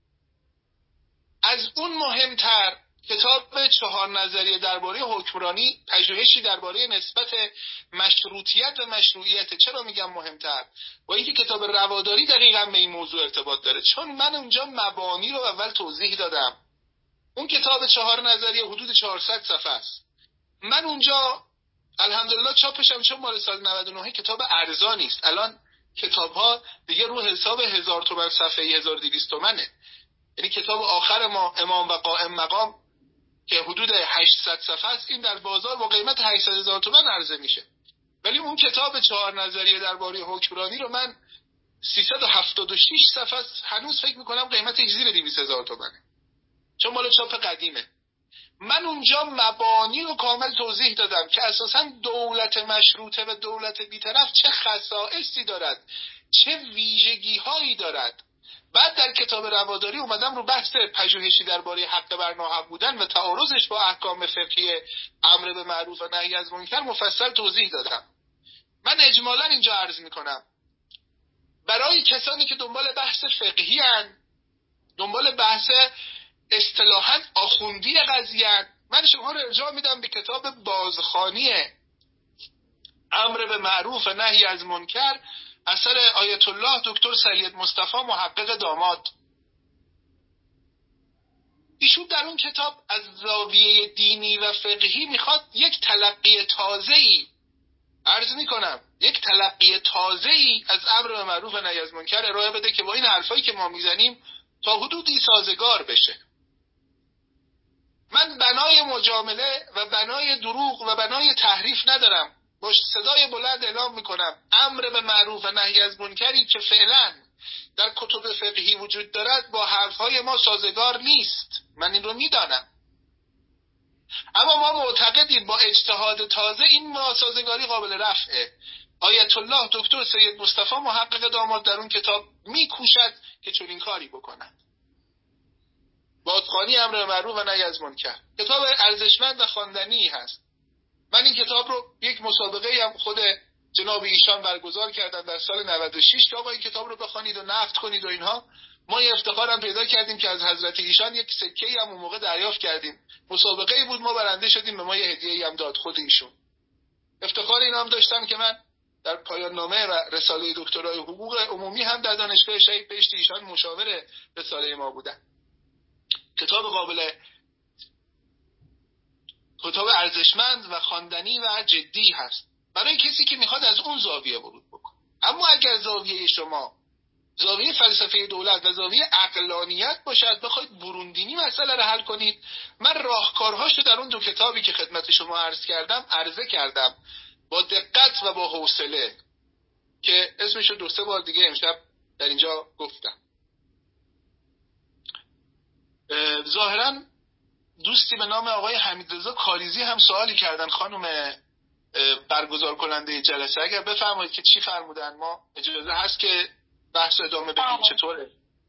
از اون مهمتر کتاب چهار نظریه درباره حکمرانی، پژوهشی درباره نسبت مشروطیت و مشروعیت. چرا میگم مهمتر؟ با اینکه کتاب رواداری دقیقاً به این موضوع ارتباط داره، چون من اونجا مبانی رو اول توضیح دادم. اون کتاب چهار نظریه حدود چهارصد صفحه است. من اونجا الحمدلله چاپش هم چون مال سال نود و نه کتاب ارزانی است. الان کتاب ها دیگه رو حساب هزار تومن صفحه هزار و دویست تومنه. یعنی کتاب آخر ما امام و قائم مقام که حدود هشتصد صفحه است، این در بازار با قیمت هشتصد هزار تومان عرضه میشه. ولی اون کتاب چهار نظریه درباره حکمرانی رو من سیصد و هفتاد و شش صفحه است، هنوز فکر میکنم قیمتش زیر دویست هزار تومانه، چون مال چاپ قدیمه. من اونجا مبانی رو کامل توضیح دادم که اساساً دولت مشروطه و دولت بی‌طرف چه خصائصی دارد، چه ویژگی هایی دارد. بعد در کتاب رواداری اومدم رو بحث پژوهشی درباره حق بر ناحق بودن و تعارضش با احکام فقهی امر به معروف و نهی از منکر مفصل توضیح دادم. من اجمالاً اینجا عرض میکنم برای کسانی که دنبال بحث فقهی هن، دنبال بحث اصطلاحاً آخوندی قضیه، من شما رو ارجاع میدم به کتاب بازخوانی امر به معروف و نهی از منکر اثر آیت الله دکتر سید مصطفی محقق داماد. ایشون در اون کتاب از زاویه دینی و فقهی میخواد یک تلقی تازه‌ای، عرض میکنم یک تلقی تازه‌ای از امر به معروف و نهی از منکر ارائه بده که با این حرفایی که ما میزنیم تا حدودی سازگار بشه. من بنای مجامله و بنای دروغ و بنای تحریف ندارم. با صدای بلند اعلام میکنم امر به معروف و نهی از منکری که فعلا در کتب فقهی وجود دارد با حرفهای ما سازگار نیست. من این رو میدانم، اما ما معتقدیم با اجتهاد تازه این ناسازگاری قابل رفعه. آیت الله دکتر سید مصطفی محقق داماد در اون کتاب میکوشد که چنین کاری بکند. بازخوانی امر به معروف و نهی از منکر کتاب ارزشمند و خواندنی هست. من این کتاب رو یک مسابقه هم خود جناب ایشان برگزار کردن در سال نود و شش که آقا این کتاب رو بخوانید و نقد کنید و اینها. ما یه افتخار هم پیدا کردیم که از حضرت ایشان یک سکه‌ای هم اون موقع دریافت کردیم. مسابقه بود، ما برنده شدیم، به ما یه هدیه‌ای هم داد خود ایشون. افتخار این هم داشتم که من در پایان نامه و رساله دکترای حقوق عمومی هم در دانشگاه شهید بهشتی ایشان مشاور رساله ما بودن. کتاب قابل کتاب ارزشمند و خواندنی و جدی هست برای کسی که میخواد از اون زاویه ورود بکنه. اما اگر زاویه شما زاویه فلسفه دولت و زاویه عقلانیت باشد، بخواید بروندینی مسئله رو حل کنید، من راهکارهاشو در اون دو کتابی که خدمت شما عرض کردم عرضه کردم با دقت و با حوصله که اسمشو دو سه بار دیگه امشب در اینجا گفتم. ظاهراً دوستی به نام آقای حمیدرضا کاریزی هم سوالی کردن خانم برگزار کننده جلسه، اگر بفرمایید که چی فرمودن. ما اجازه هست که بحث ادامه بدیم؟ چطوره؟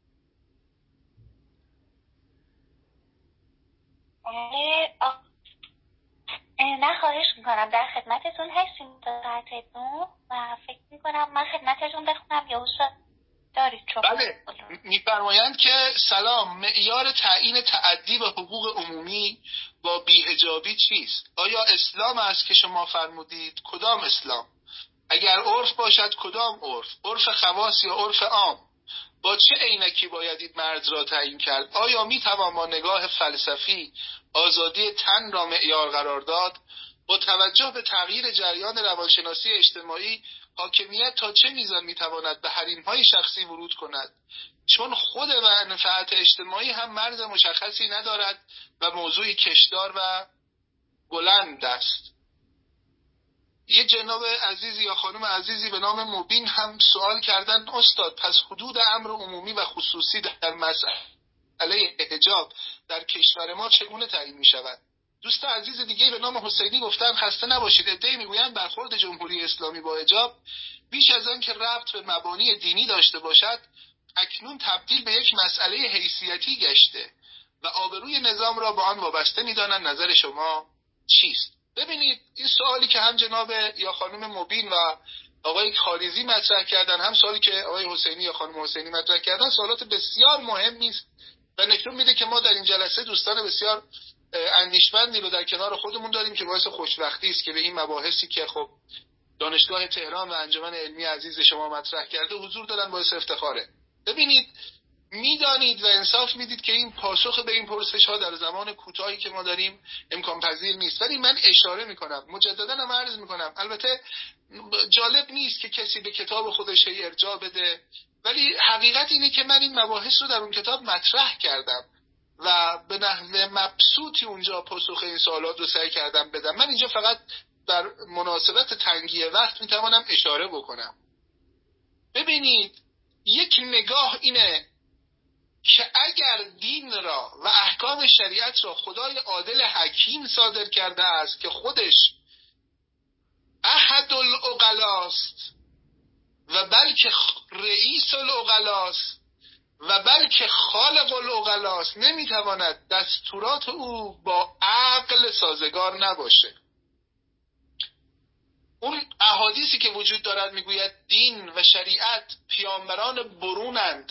نه خواهش میکنم، در خدمتتون هستیم تا ساعت دو و فکر میکنم من خدمتتون بخونم یا استاد دارید چون بله میفرمایند که سلام، معیار تعیین تعدی و حقوق عمومی با بی‌حجابی چیست؟ آیا اسلام است که شما فرمودید؟ کدام اسلام؟ اگر عرف باشد کدام عرف؟ عرف خواص یا عرف عام؟ با چه عینکی باید این مرز را تعیین کرد؟ آیا می توان با نگاه فلسفی آزادی تن را معیار قرار داد؟ با توجه به تغییر جریان روانشناسی اجتماعی، حاکمیت تا چه میزان میتواند به حریم‌های شخصی ورود کند؟ چون خود منفعت اجتماعی هم مرز مشخصی ندارد و موضوعی کشدار و بلند است. یه جناب عزیزی یا خانم عزیزی به نام مبین هم سوال کردن استاد پس حدود امر عمومی و خصوصی در مسئله حجاب در کشور ما چگونه تعیین می شود؟ دوست عزیز دیگه به نام حسینی گفتن خسته نباشید، عده‌ای میگویند برخورد جمهوری اسلامی با حجاب بیش از آن که ربط به مبانی دینی داشته باشد اکنون تبدیل به یک مسئله حیثیتی گشته و آبروی نظام را به آن وابسته می‌دانند. نظر شما چیست؟ ببینید این سوالی که هم جناب یا خانم مبین و آقای کاریزی مطرح کردن، هم سوالی که آقای حسینی یا خانم حسینی مطرح کردن، سوالات بسیار مهمی است و نشون میده که ما در این جلسه دوستان بسیار اندیشمندی رو در کنار خودمون داریم که باعث خوشبختی است که به این مباحثی که خب دانشگاه تهران و انجمن علمی عزیز شما مطرح کرده حضور دارن، باعث افتخاره. ببینید میدانید و انصاف میدید که این پاسخ به این پرسش ها در زمان کوتاهی که ما داریم امکان پذیر نیست. ولی من اشاره میکنم، مجددا هم عرض میکنم، البته جالب نیست که کسی به کتاب خودش ارجاع بده، ولی حقیقت اینه که من این مباحث رو در اون کتاب مطرح کردم و به نحو مبسوطی اونجا پاسخ این سوالات رو سعی کردم بدم. من اینجا فقط در مناسبت تنگی وقت میتوانم اشاره بکنم. ببینید، یک نگاه اینه که اگر دین را و احکام شریعت را خدای عادل حکیم صادر کرده است که خودش احد العقلاست و بلکه رئیس العقلاست و بلکه خالق العقلاست، نمیتواند دستورات او با عقل سازگار نباشه. اون احادیثی که وجود دارد میگوید دین و شریعت پیامبران برونند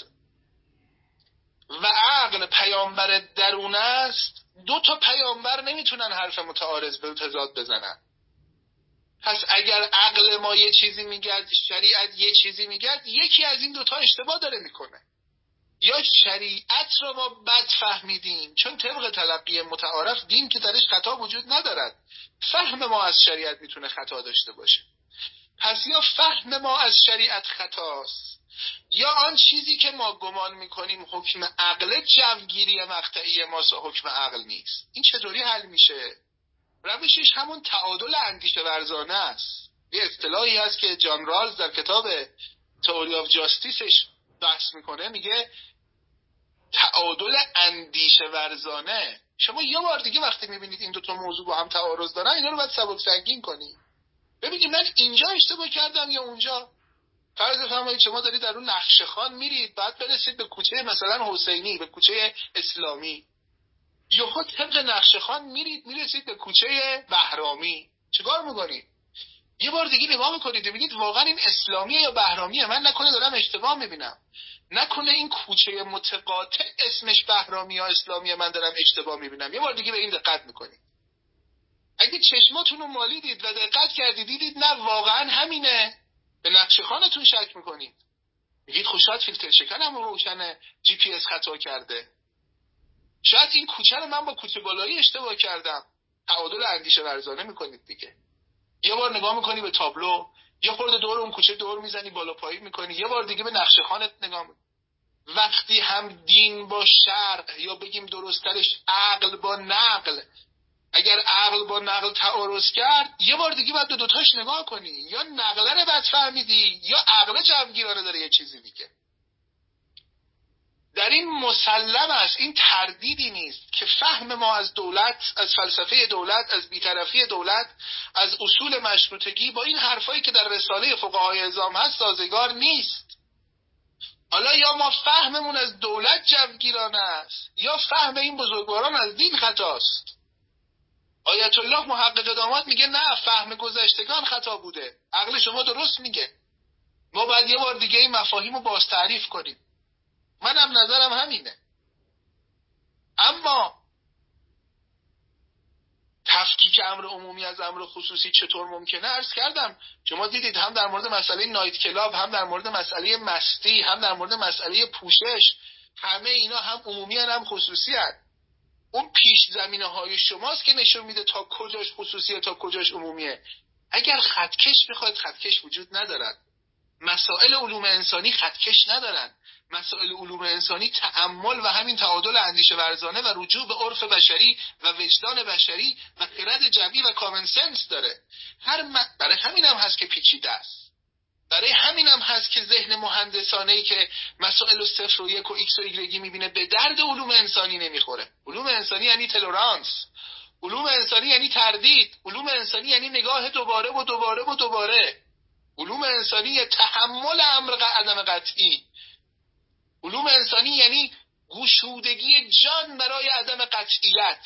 و عقل پیامبر درون است، دو تا پیامبر نمیتونن حرف متعارض به تضاد بزنن. پس اگر عقل ما یه چیزی میگه، شریعت یه چیزی میگه، یکی از این دوتا اشتباه داره میکنه. یا شریعت رو ما بد فهمیدیم، چون طبق تلقی متعارف دین که درش خطا وجود ندارد، فهم ما از شریعت میتونه خطا داشته باشه. پس یا فهم ما از شریعت خطاست، یا آن چیزی که ما گمان میکنیم حکم عقل، جوگیری مقطعی ما حکم عقل نیست. این چطوری حل میشه؟ روشش همون تعادل اندیشه ورزانه است. یه اصطلاحی هست که جان رالز در کتاب تئوری آف جاستیسش بحث میکنه، میگه تعادل اندیشه ورزانه. شما یه بار دیگه وقتی میبینید این دوتا موضوع با هم تعارض دارن، اینا رو باید سبک سنگین کنی. ببینید من اینجا اشتباه کردم یا اونجا. فرض بفرمایید شما دارید در اون نقشه خان میرید، بعد برسید به کوچه مثلا حسینی، به کوچه اسلامی، یهو طبق نقشه خان میرید میرسید به کوچه بهرامی. چیکار میکنید؟ یه بار دیگه نگاه میکنید ببینید واقعا این اسلامیه یا بهرامیه. من نکنه دارم اشتباه میبینم، نکنه این کوچه متقاطع اسمش بهرامی یا اسلامیه، من دارم اشتباه میبینم. یه بار دیگه به این دقت میکنید. اگه چشماتون رو مالیدید و دقت کردید دیدید نه واقعا همینه، به نقشه خانتون شک میکنید، میگید خب شاید فیلتر شکنم روشنه، جی پی اس خطا کرده، شاید این کوچه رو من با کوچه بالایی اشتباه کردم. تعادل اندیشه ورزانه میکنید دیگه. یه بار نگاه میکنی به تابلو، یه خورده دور اون کوچه دور میزنی، بالا پایی میکنی، یه بار دیگه به نقشه خانت نگاه میکنی. وقتی هم دین با شرع، یا بگیم درسترش عقل با نقل، اگر عقل با نقل تعارض کرد، یه بار دیگه باید دو دوتاش نگاه کنی. یا نقله رو بد فهمیدی، یا عقل جوگیرانه داره یه چیزی دیگه. در این مسلم است، این تردیدی نیست که فهم ما از دولت، از فلسفه دولت، از بی‌طرفی دولت، از اصول مشروطگی با این حرفایی که در رساله فقهای اعظام هست سازگار نیست. حالا یا ما فهممون از دولت جوگیرانه است، یا فهم این بزرگواران از دین خطاست. آیت الله محقق داماد میگه نه، فهم گذشتگان خطا بوده، عقل شما درست میگه، ما باید یه بار دیگه این مفاهیم رو باز تعریف کنیم. منم نظرم همینه. اما تفکیک امر عمومی از امر خصوصی چطور ممکنه؟ عرض کردم شما دیدید هم در مورد مسئله نایت کلاب، هم در مورد مسئله مستی، هم در مورد مسئله پوشش، همه اینا هم عمومی هم خصوصی هست. اون پیش زمینه های شماست که نشون میده تا کجاش خصوصیه تا کجاش عمومیه. اگر خطکش بخواید، خطکش وجود ندارد. مسائل علوم انسانی خطکش ندارن. مسائل علوم انسانی تأمل و همین تعادل اندیشه ورزانه و رجوع به عرف بشری و وجدان بشری و خرد جمعی و کامن سنس داره. هر م... برای همین هم هست که پیچیده است. برای همین هم هست که ذهن مهندسانه‌ای که مسائل و صفر و یک و ایکس و ایگرگی میبینه به درد علوم انسانی نمیخوره. علوم انسانی یعنی تلرانس، علوم انسانی یعنی تردید، علوم انسانی یعنی نگاه دوباره و دوباره و دوباره، علوم انسانی تحمل امر عدم قطعی، علوم انسانی یعنی گشودگی جان برای عدم قطعیت.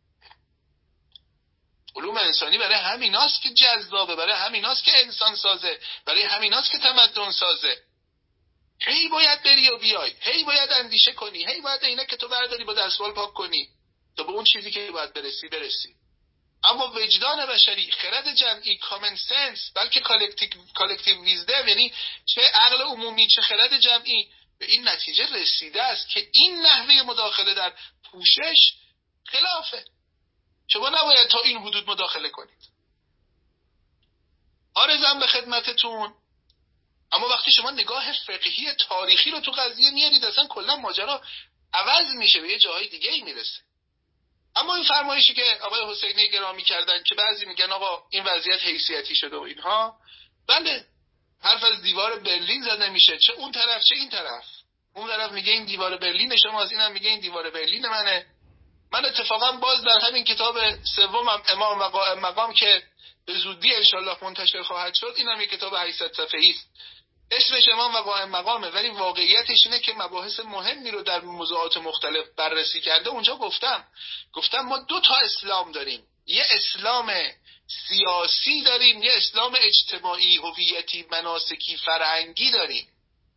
علوم انسانی برای همیناست که جذابه، برای همیناست که انسان سازه، برای همیناست که تمدن سازه. هی باید بری و بیای، هی باید اندیشه کنی، هی باید اینا که تو برداری با دستمال پاک کنی تا به اون چیزی که باید برسی برسی. اما وجدان بشری، خرد جمعی، کامن سنس، بلکه کالکتیو کالکتیو ویزدم، یعنی چه عقل عمومی چه خرد جمعی، به این نتیجه رسیده است که این نحوه مداخله در پوشش خلافه. شما نباید تا این حدود مداخله کنید. عرضم به خدمتتون. اما وقتی شما نگاه فقهی تاریخی رو تو قضیه میارید، اصلا کلا ماجرا عوض میشه، به یه جای دیگه ای میرسه. اما این فرمایشی که آقای حسینی گرامی کردن که بعضی میگن آقا این وضعیت حیثیتی شده و اینها، بله، حرف از دیوار برلین زده میشه، چه اون طرف چه این طرف. اون طرف میگه این دیوار برلین شماست، اینم میگه این دیوار برلین منه. من اتفاقا باز در همین کتاب سومم امام و قائم مقام که به زودی انشالله منتشر خواهد شد، اینم یک کتاب هشتصد صفحه‌ای است، اسمش امام و قائم مقامه، ولی واقعیتش اینه که مباحث مهمی رو در موضوعات مختلف بررسی کرده. اونجا گفتم گفتم ما دو تا اسلام داریم، یه اسلام سیاسی داریم، یه اسلام اجتماعی، هویتی، مناسکی، فرهنگی داریم.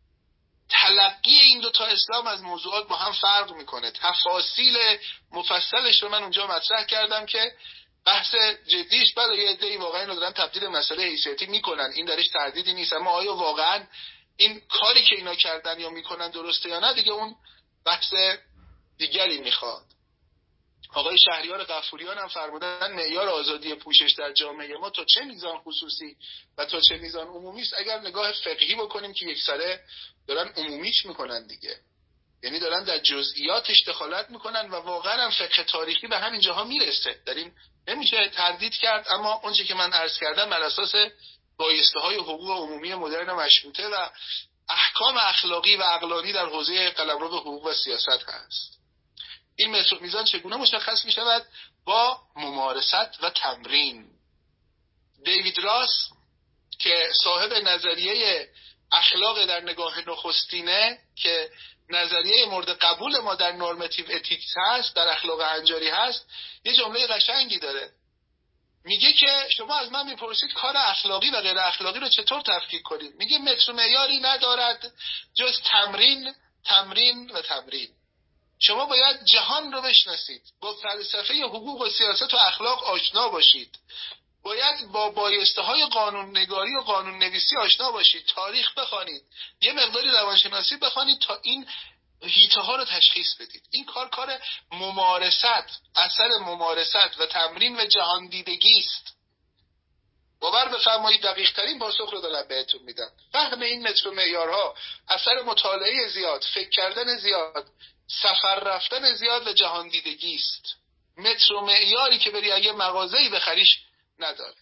تلقی این دو تا اسلام از موضوعات با هم فرق میکنه. تفاصیل مفصلش رو من اونجا مطرح کردم که بحث جدیش بله یه عده‌ای واقعا رو دارن تبدیل مسئله حیثیتی میکنن، این درش تردیدی نیست، اما آیا واقعا این کاری که اینا کردن یا میکنن درسته یا نه، دیگه اون بحث دیگری میخواد. آقای شهریار غفوریان هم فرمودن معیار آزادی پوشش در جامعه ما تا چه میزان خصوصی و تا چه میزان عمومی است. اگر نگاه فقهی بکنیم که یک سره دارن عمومیش میکنن دیگه، یعنی دارن در جزئیاتش دخالت میکنن و واقعا هم فقه تاریخی به همین جاها میرسه، داریم نمیشه تردید کرد. اما اونچه که من عرض کردم بر اساس بایسته های حقوق عمومی مدرن مشروطه و احکام اخلاقی و عقلانی در حوزه قلمرو حقوق و سیاست هست. این متر و میزان چگونه مشخص می شود؟ با ممارست و تمرین. دیوید راس که صاحب نظریه اخلاق در نگاه نخستینه که نظریه مورد قبول ما در نورماتیو اتیکس هست، در اخلاق هنجاری هست، یه جمله قشنگی داره، میگه که شما از من میپرسید کار اخلاقی و غیر اخلاقی رو چطور تفکیک کنید، میگه متر و معیاری ندارد جز تمرین، تمرین و تمرین. شما باید جهان رو بشناسید، با فلسفه حقوق و سیاست و اخلاق آشنا باشید، باید با بایسته های قانون نگاری و قانون نویسی آشنا باشید، تاریخ بخوانید، یه مقداری روانشناسی بخوانید تا این حیطه ها رو تشخیص بدید. این کار کار ممارست، اثر ممارست و تمرین و جهان دیدگی است. باور بفرمایید دقیق ترین پاسخ رو دارم بهتون میدم. فهم این متر و معیارها اثر مطالعه زیاد، فکر کردن زیاد، سفر رفتن زیاد و جهان دیدگی است. متر و معیاری که بری اگه مغازه‌ای بخریش نداره.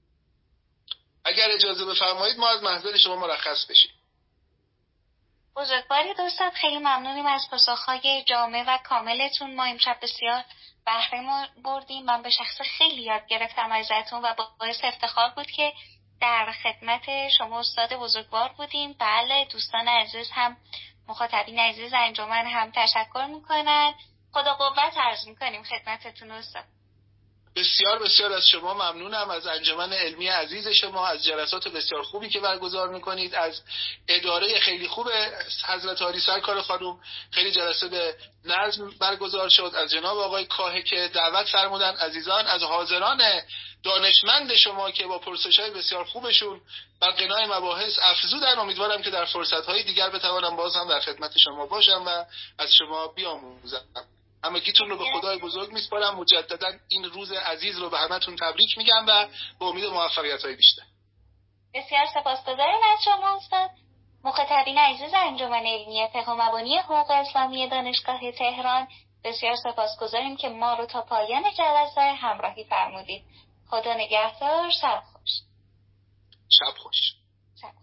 اگر اجازه بفرمایید ما از محضر شما مرخص بشیم. بزرگواری دوستان، خیلی ممنونیم از پاسخ‌های جامع و کاملتون. ما امشب بسیار بهره بردیم. من به شخص خیلی یاد گرفتم ازتون و باعث افتخار بود که در خدمت شما استاد بزرگوار بودیم. بله، دوستان عزیز هم، مخاطبین عزیز انجمن هم تشکر میکنن. خدا قوت عرض میکنیم خدمتتون استاد. بسیار بسیار از شما ممنونم، از انجمن علمی عزیز شما، از جلسات بسیار خوبی که برگزار میکنید، از اداره خیلی خوب حضرت عالی سرکار خانم، خیلی جلسه به نظم برگزار شد، از جناب آقای کاهه که دعوت فرمودن، عزیزان، از حاضران دانشمند شما که با پرسش‌های بسیار خوبشون بر قنای مباحث افزودن. امیدوارم که در فرصت‌های دیگر بتوانم باز هم در خدمت شما باشم و از شما بیاموزم. همگیتون رو به خدای بزرگ میسپارم. مجددا این روز عزیز رو به همتون تبریک میگم و به امید موفقیت‌های بیشتر. بسیار سپاسگزارم از شما استاد. مخاطبین عزیز انجمن علمی فقه و مبانی حقوق اسلامی دانشگاه تهران، بسیار سپاسگزاریم که ما رو تا پایان جلسه همراهی فرمودید. خدا نگهدار. شب خوش. شب خوش.